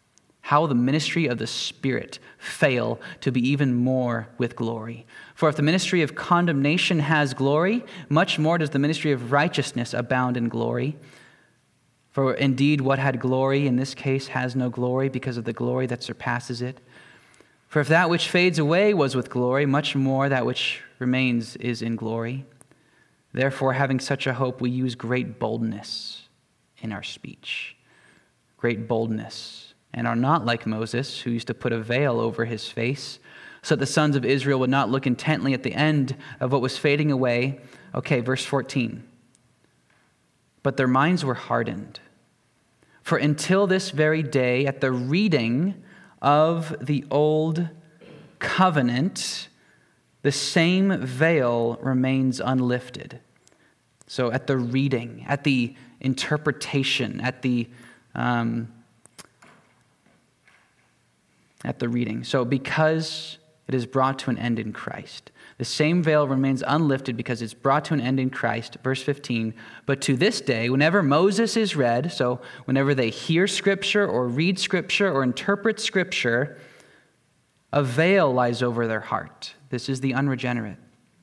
fail to be even more with glory? For if the ministry of condemnation has glory, much more does the ministry of righteousness abound in glory. For indeed, what had glory in this case has no glory because of the glory that surpasses it. For if that which fades away was with glory, much more that which remains is in glory. Therefore, having such a hope, we use great boldness in our speech. Great boldness, and are not like Moses, who used to put a veil over his face, so that the sons of Israel would not look intently at the end of what was fading away. Okay, verse 14. But their minds were hardened. For until this very day, at the reading of the old covenant, the same veil remains unlifted. So at the reading, at the interpretation, at the reading. So because it is brought to an end in Christ. The same veil remains unlifted because it's brought to an end in Christ. Verse 15, but to this day, whenever Moses is read, so whenever they hear Scripture or read Scripture or interpret Scripture, a veil lies over their heart. This is the unregenerate.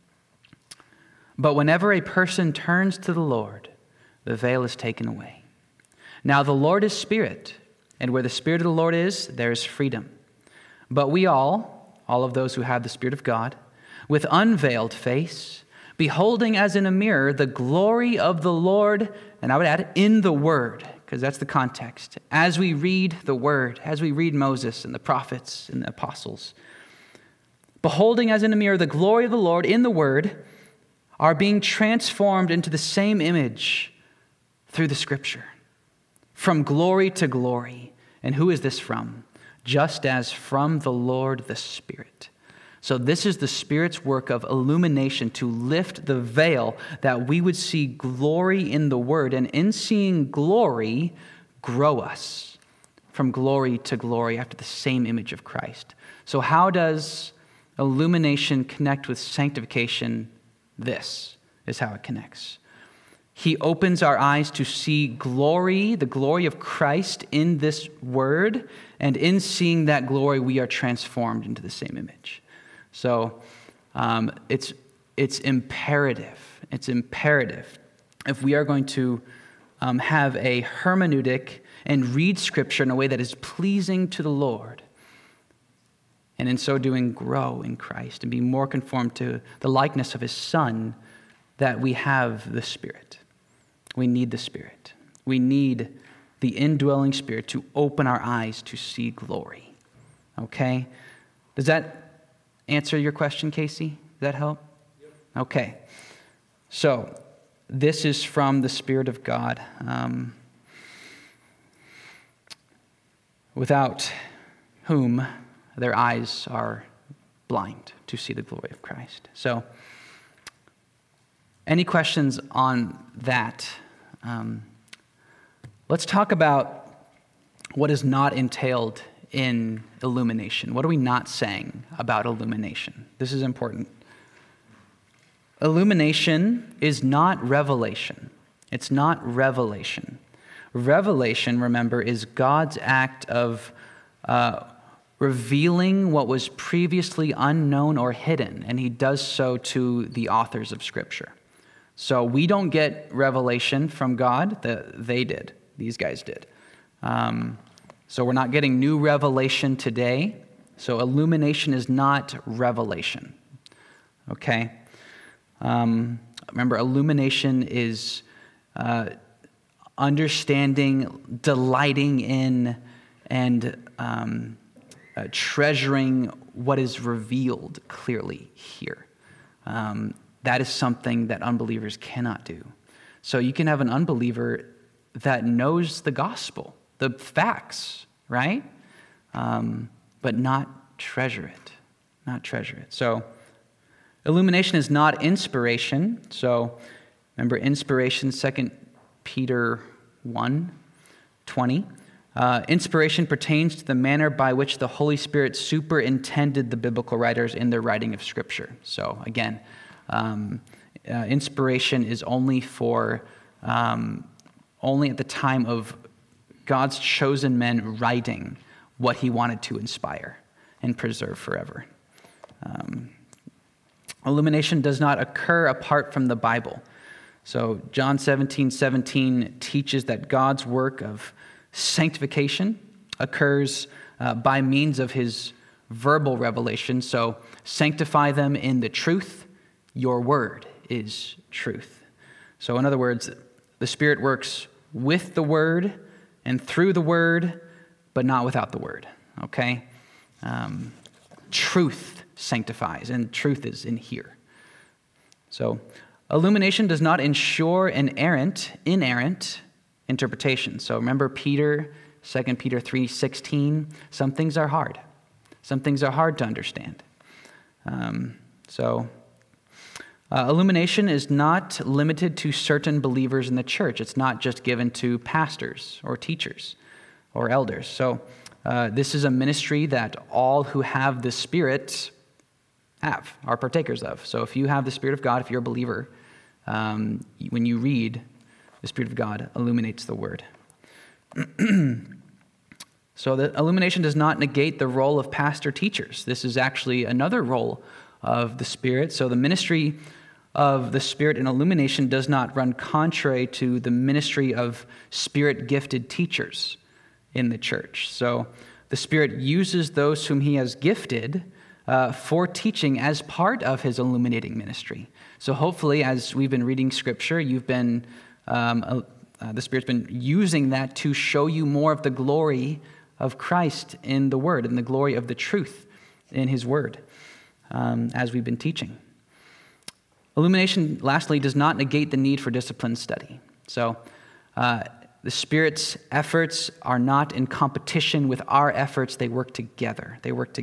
But whenever a person turns to the Lord, the veil is taken away. Now the Lord is Spirit, and where the Spirit of the Lord is, there is freedom. But we all of those who have the Spirit of God, with unveiled face, beholding as in a mirror the glory of the Lord, and I would add in the Word, because that's the context. As we read the Word, as we read Moses and the prophets and the apostles, beholding as in a mirror the glory of the Lord in the Word, are being transformed into the same image through the Scripture, from glory to glory. And who is this from? Just as from the Lord the Spirit. So this is the Spirit's work of illumination to lift the veil that we would see glory in the Word, and in seeing glory, grow us from glory to glory after the same image of Christ. So how does illumination connect with sanctification? This is how it connects. He opens our eyes to see glory, the glory of Christ in this Word, and in seeing that glory, we are transformed into the same image. So it's imperative. It's imperative if we are going to have a hermeneutic and read Scripture in a way that is pleasing to the Lord, and in so doing grow in Christ and be more conformed to the likeness of His Son, that we have the Spirit. We need the Spirit. We need the indwelling Spirit to open our eyes to see glory. Okay? Does that answer your question, Casey? Does that help? Yep. Okay. So, this is from the Spirit of God. Without whom their eyes are blind to see the glory of Christ. So, any questions on that? Let's talk about what is not entailed in illumination. What are we not saying about illumination? This is important. Illumination is not revelation. It's not revelation. Revelation, remember, is God's act of revealing what was previously unknown or hidden, and He does so to the authors of Scripture. So we don't get revelation from God. They did. These guys did. So we're not getting new revelation today. So illumination is not revelation. Okay? Remember, illumination is understanding, delighting in, and treasuring what is revealed clearly here. That is something that unbelievers cannot do. So you can have an unbeliever that knows the gospel, the facts, right? But not treasure it. Not treasure it. So illumination is not inspiration. So remember, inspiration, 2 Peter 1:20. Inspiration pertains to the manner by which the Holy Spirit superintended the biblical writers in their writing of Scripture. So again, inspiration is only for only at the time of God's chosen men writing what He wanted to inspire and preserve forever. Illumination does not occur apart from the Bible. So John 17:17 teaches that God's work of sanctification occurs by means of his verbal revelation. So sanctify them in the truth. Your word is truth. So in other words, the Spirit works with the word and through the word, but not without the word. Okay? Truth sanctifies, and truth is in here. So illumination does not ensure an inerrant interpretation. So remember Peter, 2 Peter 3:16, some things are hard. Some things are hard to understand. Illumination is not limited to certain believers in the church. It's not just given to pastors or teachers or elders. So this is a ministry that all who have the Spirit are partakers of. So if you have the Spirit of God, if you're a believer, when you read, the Spirit of God illuminates the Word. So the illumination does not negate the role of pastor-teachers. This is actually another role of the Spirit. So the ministry of the Spirit in illumination does not run contrary to the ministry of Spirit-gifted teachers in the church. So the Spirit uses those whom he has gifted for teaching as part of his illuminating ministry. So hopefully, as we've been reading Scripture, you've been the Spirit's been using that to show you more of the glory of Christ in the Word and the glory of the truth in his Word as we've been teaching. Illumination, lastly, does not negate the need for disciplined study. So the Spirit's efforts are not in competition with our efforts. They work together.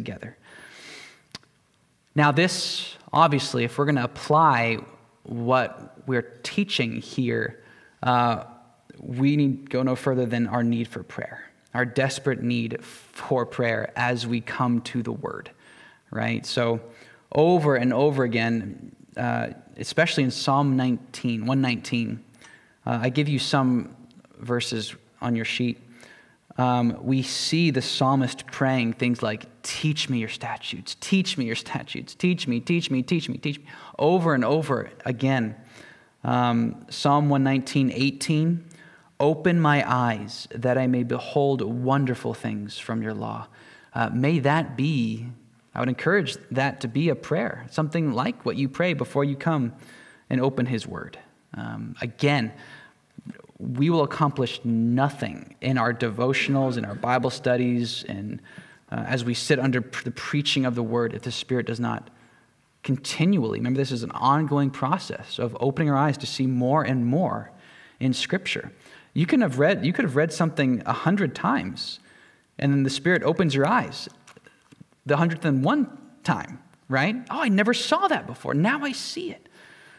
Now this, obviously, if we're going to apply what we're teaching here, we need to go no further than our need for prayer, our desperate need for prayer as we come to the Word, right? So over and over again, especially in Psalm 119, I give you some verses on your sheet. We see the psalmist praying things like, teach me your statutes, teach me your statutes, teach me, over and over again. Psalm 119:18, open my eyes that I may behold wonderful things from your law. May that be, I would encourage that to be a prayer, something like what you pray before you come and open his word. Again, we will accomplish nothing in our devotionals, in our Bible studies, and as we sit under the preaching of the word if the Spirit does not continually, remember this is an ongoing process of opening our eyes to see more and more in Scripture. You could have read something 100 times, and then the Spirit opens your eyes the 101st time, right? Oh, I never saw that before. Now I see it.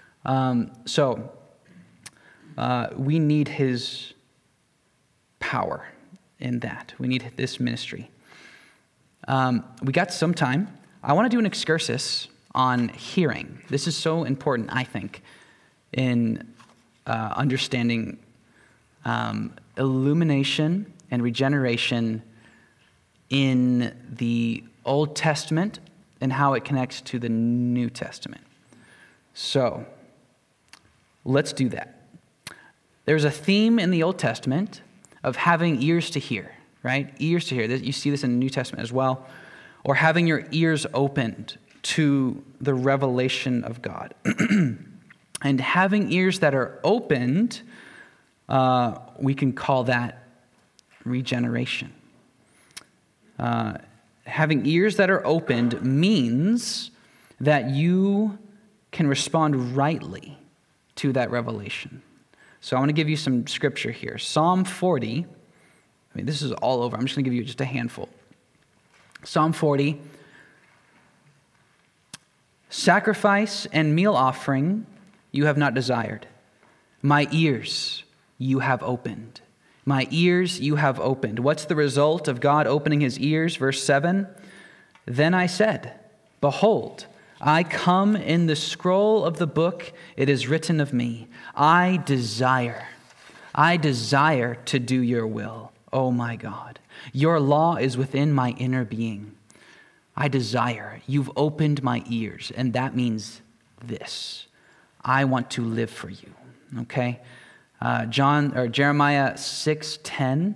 We need his power in that. We need this ministry. We got some time. I want to do an excursus on hearing. This is so important, I think, in understanding illumination and regeneration in the Old Testament and how it connects to the New Testament. So, let's do that. There's a theme in the Old Testament of having ears to hear, right? Ears to hear. You see this in the New Testament as well. Or having your ears opened to the revelation of God. And having ears that are opened, we can call that regeneration. Having ears that are opened means that you can respond rightly to that revelation. So I want to give you some scripture here. Psalm 40. This is all over. I'm just going to give you just a handful. Psalm 40. Sacrifice and meal offering you have not desired. My ears you have opened. My ears you have opened. What's the result of God opening his ears? Verse 7. Then I said, behold, I come in the scroll of the book, it is written of me. I desire to do your will, O my God. Your law is within my inner being. I desire. You've opened my ears, and that means this. I want to live for you. Okay? Jeremiah 6:10.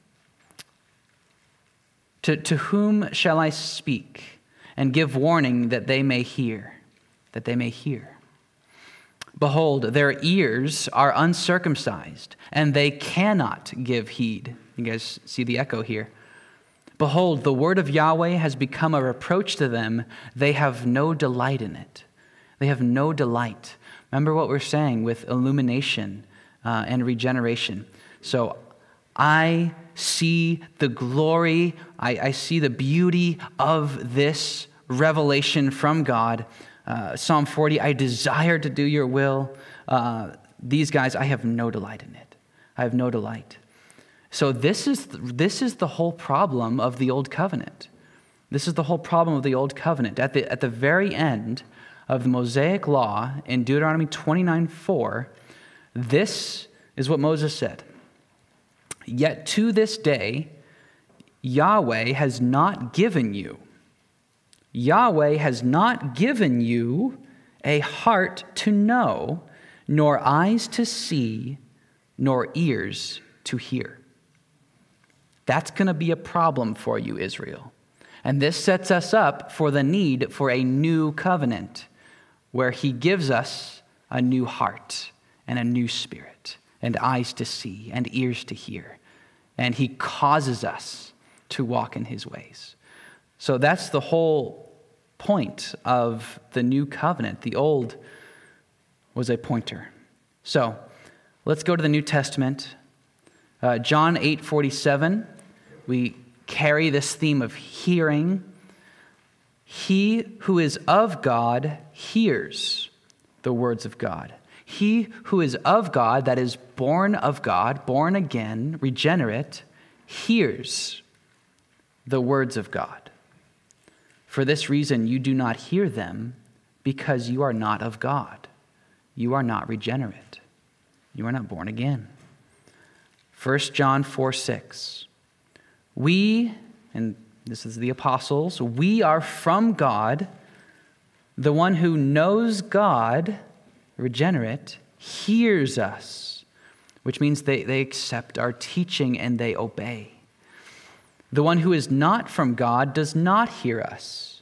To whom shall I speak and give warning that they may hear? That they may hear. Behold, their ears are uncircumcised, and they cannot give heed. You guys see the echo here. Behold, the word of Yahweh has become a reproach to them. They have no delight in it. They have no delight. Remember what we're saying with illumination and regeneration. So I see the glory, I see the beauty of this revelation from God. Psalm 40, I desire to do your will. These guys, I have no delight in it. I have no delight. So this is the whole problem of the Old Covenant. This is the whole problem of the Old Covenant. At the very end of the Mosaic Law in Deuteronomy 29:4, this is what Moses said. Yet to this day, Yahweh has not given you a heart to know, nor eyes to see, nor ears to hear. That's going to be a problem for you, Israel. And this sets us up for the need for a new covenant, where he gives us a new heart and a new spirit, and eyes to see and ears to hear. And he causes us to walk in his ways. So that's the whole point of the new covenant. The old was a pointer. So let's go to the New Testament. John 8:47, we carry this theme of hearing. He who is of God hears the words of God. He who is of God, that is born of God, born again, regenerate, hears the words of God. For this reason, you do not hear them, because you are not of God. You are not regenerate. You are not born again. 1 John 4:6. We, and this is the apostles, we are from God. The one who knows God, regenerate, hears us, which means they accept our teaching and they obey. The one who is not from God does not hear us.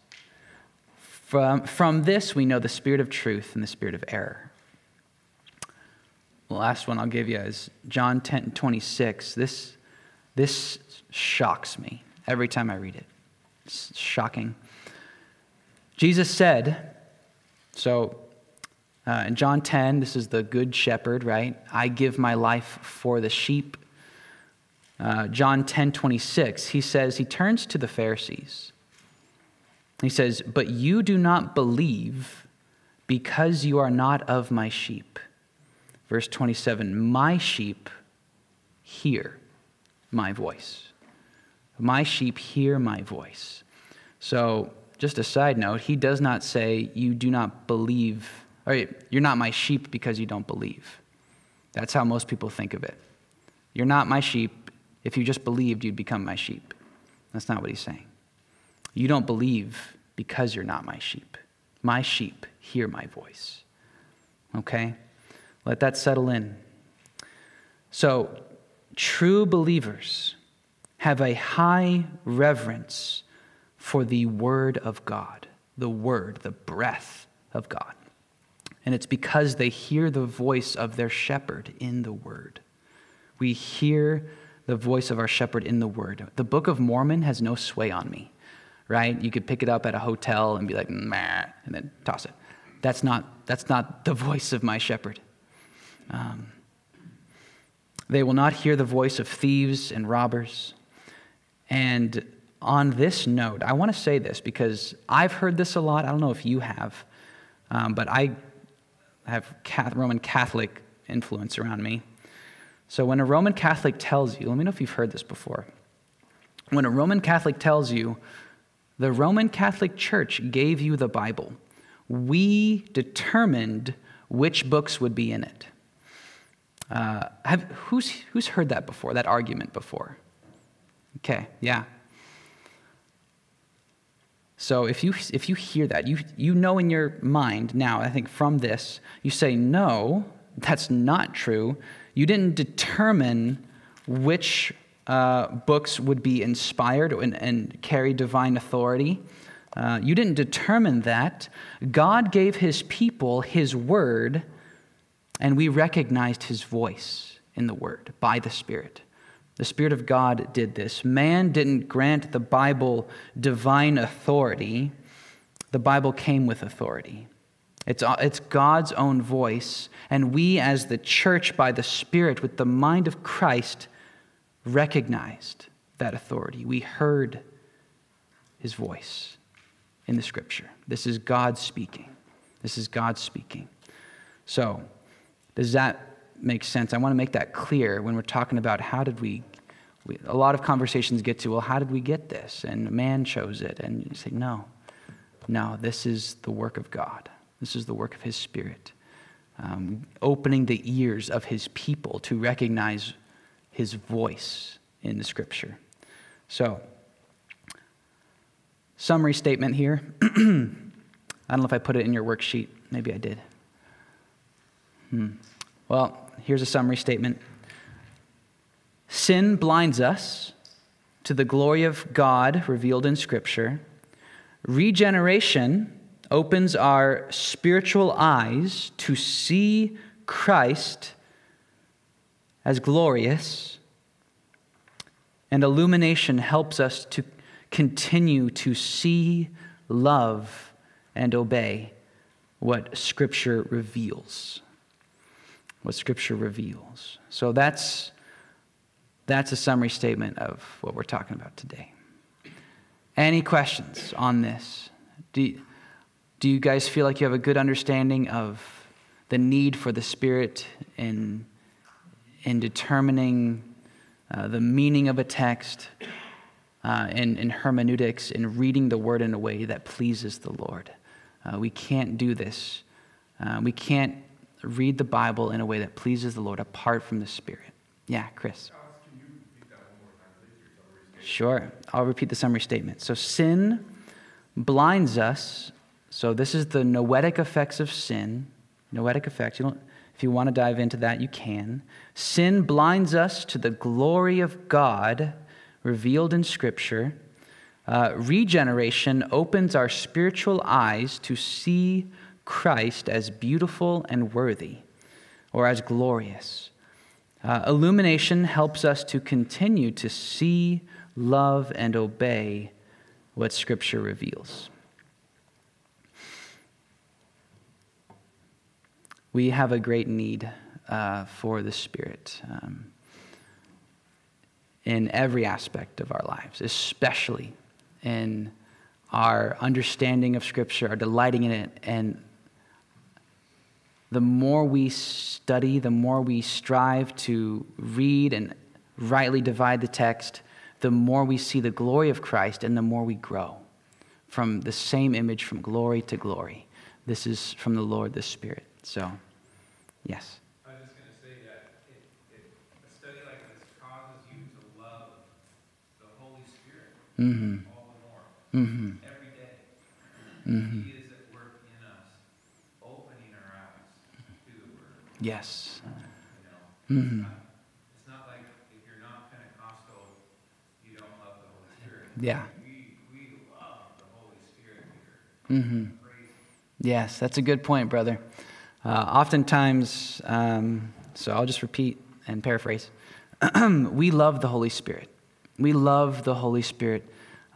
From this we know the spirit of truth and the spirit of error. The last one I'll give you is John 10:26. This shocks me every time I read it. It's shocking. Jesus said, in John 10, this is the good shepherd, right? I give my life for the sheep. John 10:26, he turns to the Pharisees. He says, but you do not believe because you are not of my sheep. Verse 27, my sheep hear my voice. My sheep hear my voice. So, just a side note, he does not say you do not believe, or you're not my sheep because you don't believe. That's how most people think of it. You're not my sheep. If you just believed, you'd become my sheep. That's not what he's saying. You don't believe because you're not my sheep. My sheep hear my voice. Okay? Let that settle in. So, true believers have a high reverence for the Word of God, the Word, the breath of God. And it's because they hear the voice of their shepherd in the Word. We hear the voice of our shepherd in the Word. The Book of Mormon has no sway on me, right? You could pick it up at a hotel and be like, meh, and then toss it. That's not the voice of my shepherd. They will not hear the voice of thieves and robbers. And on this note, I want to say this because I've heard this a lot. I don't know if you have, but I have Roman Catholic influence around me. So when a Roman Catholic tells you, let me know if you've heard this before. When a Roman Catholic tells you, the Roman Catholic Church gave you the Bible, we determined which books would be in it. Who's heard that before, that argument before? Okay, yeah. So if you hear that, you know in your mind now, I think from this, you say, no, that's not true. You didn't determine which books would be inspired and carry divine authority. You didn't determine that. God gave his people his word, and we recognized his voice in the word by the Spirit. The Spirit of God did this. Man didn't grant the Bible divine authority. The Bible came with authority. It's God's own voice, and we as the church by the Spirit with the mind of Christ recognized that authority. We heard his voice in the Scripture. This is God speaking. This is God speaking. So, does that make sense? I want to make that clear when we're talking about how did we a lot of conversations get to, well, how did we get this? And man chose it. And you say, no, this is the work of God. This is the work of his Spirit. Opening the ears of his people to recognize his voice in the Scripture. So, summary statement here. I don't know if I put it in your worksheet. Maybe I did. Well, here's a summary statement. Sin blinds us to the glory of God revealed in Scripture. Regeneration opens our spiritual eyes to see Christ as glorious. And illumination helps us to continue to see, love, and obey what Scripture reveals. What Scripture reveals. So that's a summary statement of what we're talking about today. Any questions on this? Do you guys feel like you have a good understanding of the need for the Spirit in determining the meaning of a text, in hermeneutics, in reading the Word in a way that pleases the Lord? We can't do this. We can't read the Bible in a way that pleases the Lord apart from the Spirit. Yeah, Chris. Can you repeat that one more time, please? Your summary statement. Sure. I'll repeat the summary statement. So sin blinds us. So this is the noetic effects of sin. Noetic effects. If you want to dive into that, you can. Sin blinds us to the glory of God revealed in Scripture. Regeneration opens our spiritual eyes to see Christ as beautiful and worthy, or as glorious. Illumination helps us to continue to see, love, and obey what Scripture reveals. We have a great need for the Spirit in every aspect of our lives, especially in our understanding of Scripture, our delighting in it, and the more we study, the more we strive to read and rightly divide the text, the more we see the glory of Christ and the more we grow from the same image from glory to glory. This is from the Lord, the Spirit. So, yes. I was just going to say that a study like this causes you to love the Holy Spirit all the more every day. He is at work in us, opening our eyes to the Word. Yes. It's not like if you're not Pentecostal, you don't love the Holy Spirit. Yeah. We love the Holy Spirit here. Praise Him. Yes, that's a good point, brother. Oftentimes, so I'll just repeat and paraphrase. We love the Holy Spirit. We love the Holy Spirit.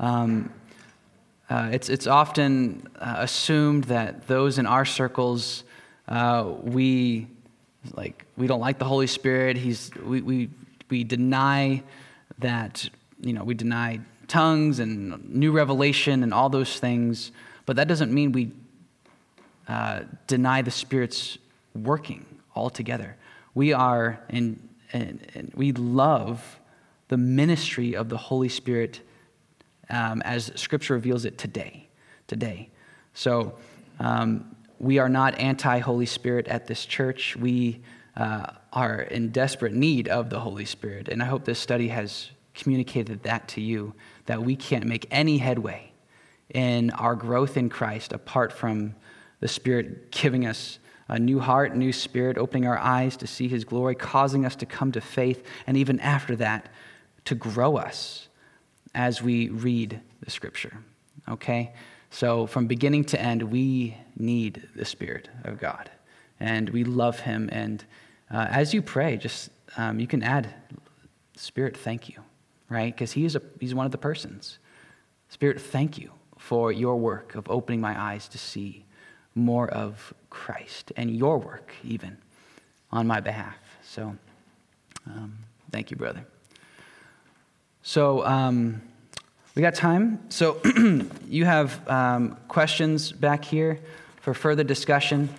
It's often assumed that those in our circles, we don't like the Holy Spirit. We deny that, we deny tongues and new revelation and all those things. But that doesn't mean we deny the Spirit's working altogether. We are and we love the ministry of the Holy Spirit as Scripture reveals it today. So we are not anti-Holy Spirit at this church. We are in desperate need of the Holy Spirit. And I hope this study has communicated that to you, that we can't make any headway in our growth in Christ apart from the Spirit giving us a new heart, new spirit, opening our eyes to see his glory, causing us to come to faith, and even after that, to grow us as we read the Scripture, okay? So from beginning to end, we need the Spirit of God, and we love him. And as you pray, just you can add, Spirit, thank you, right? Because he's one of the persons. Spirit, thank you for your work of opening my eyes to see more of Christ and your work even on my behalf. So thank you, brother. So we got time. So you have questions back here for further discussion.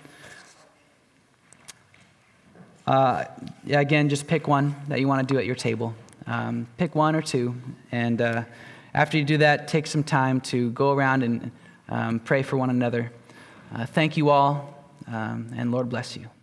Again, just pick one that you want to do at your table. Pick one or two, and after you do that, take some time to go around and pray for one another. Thank you all, and Lord bless you.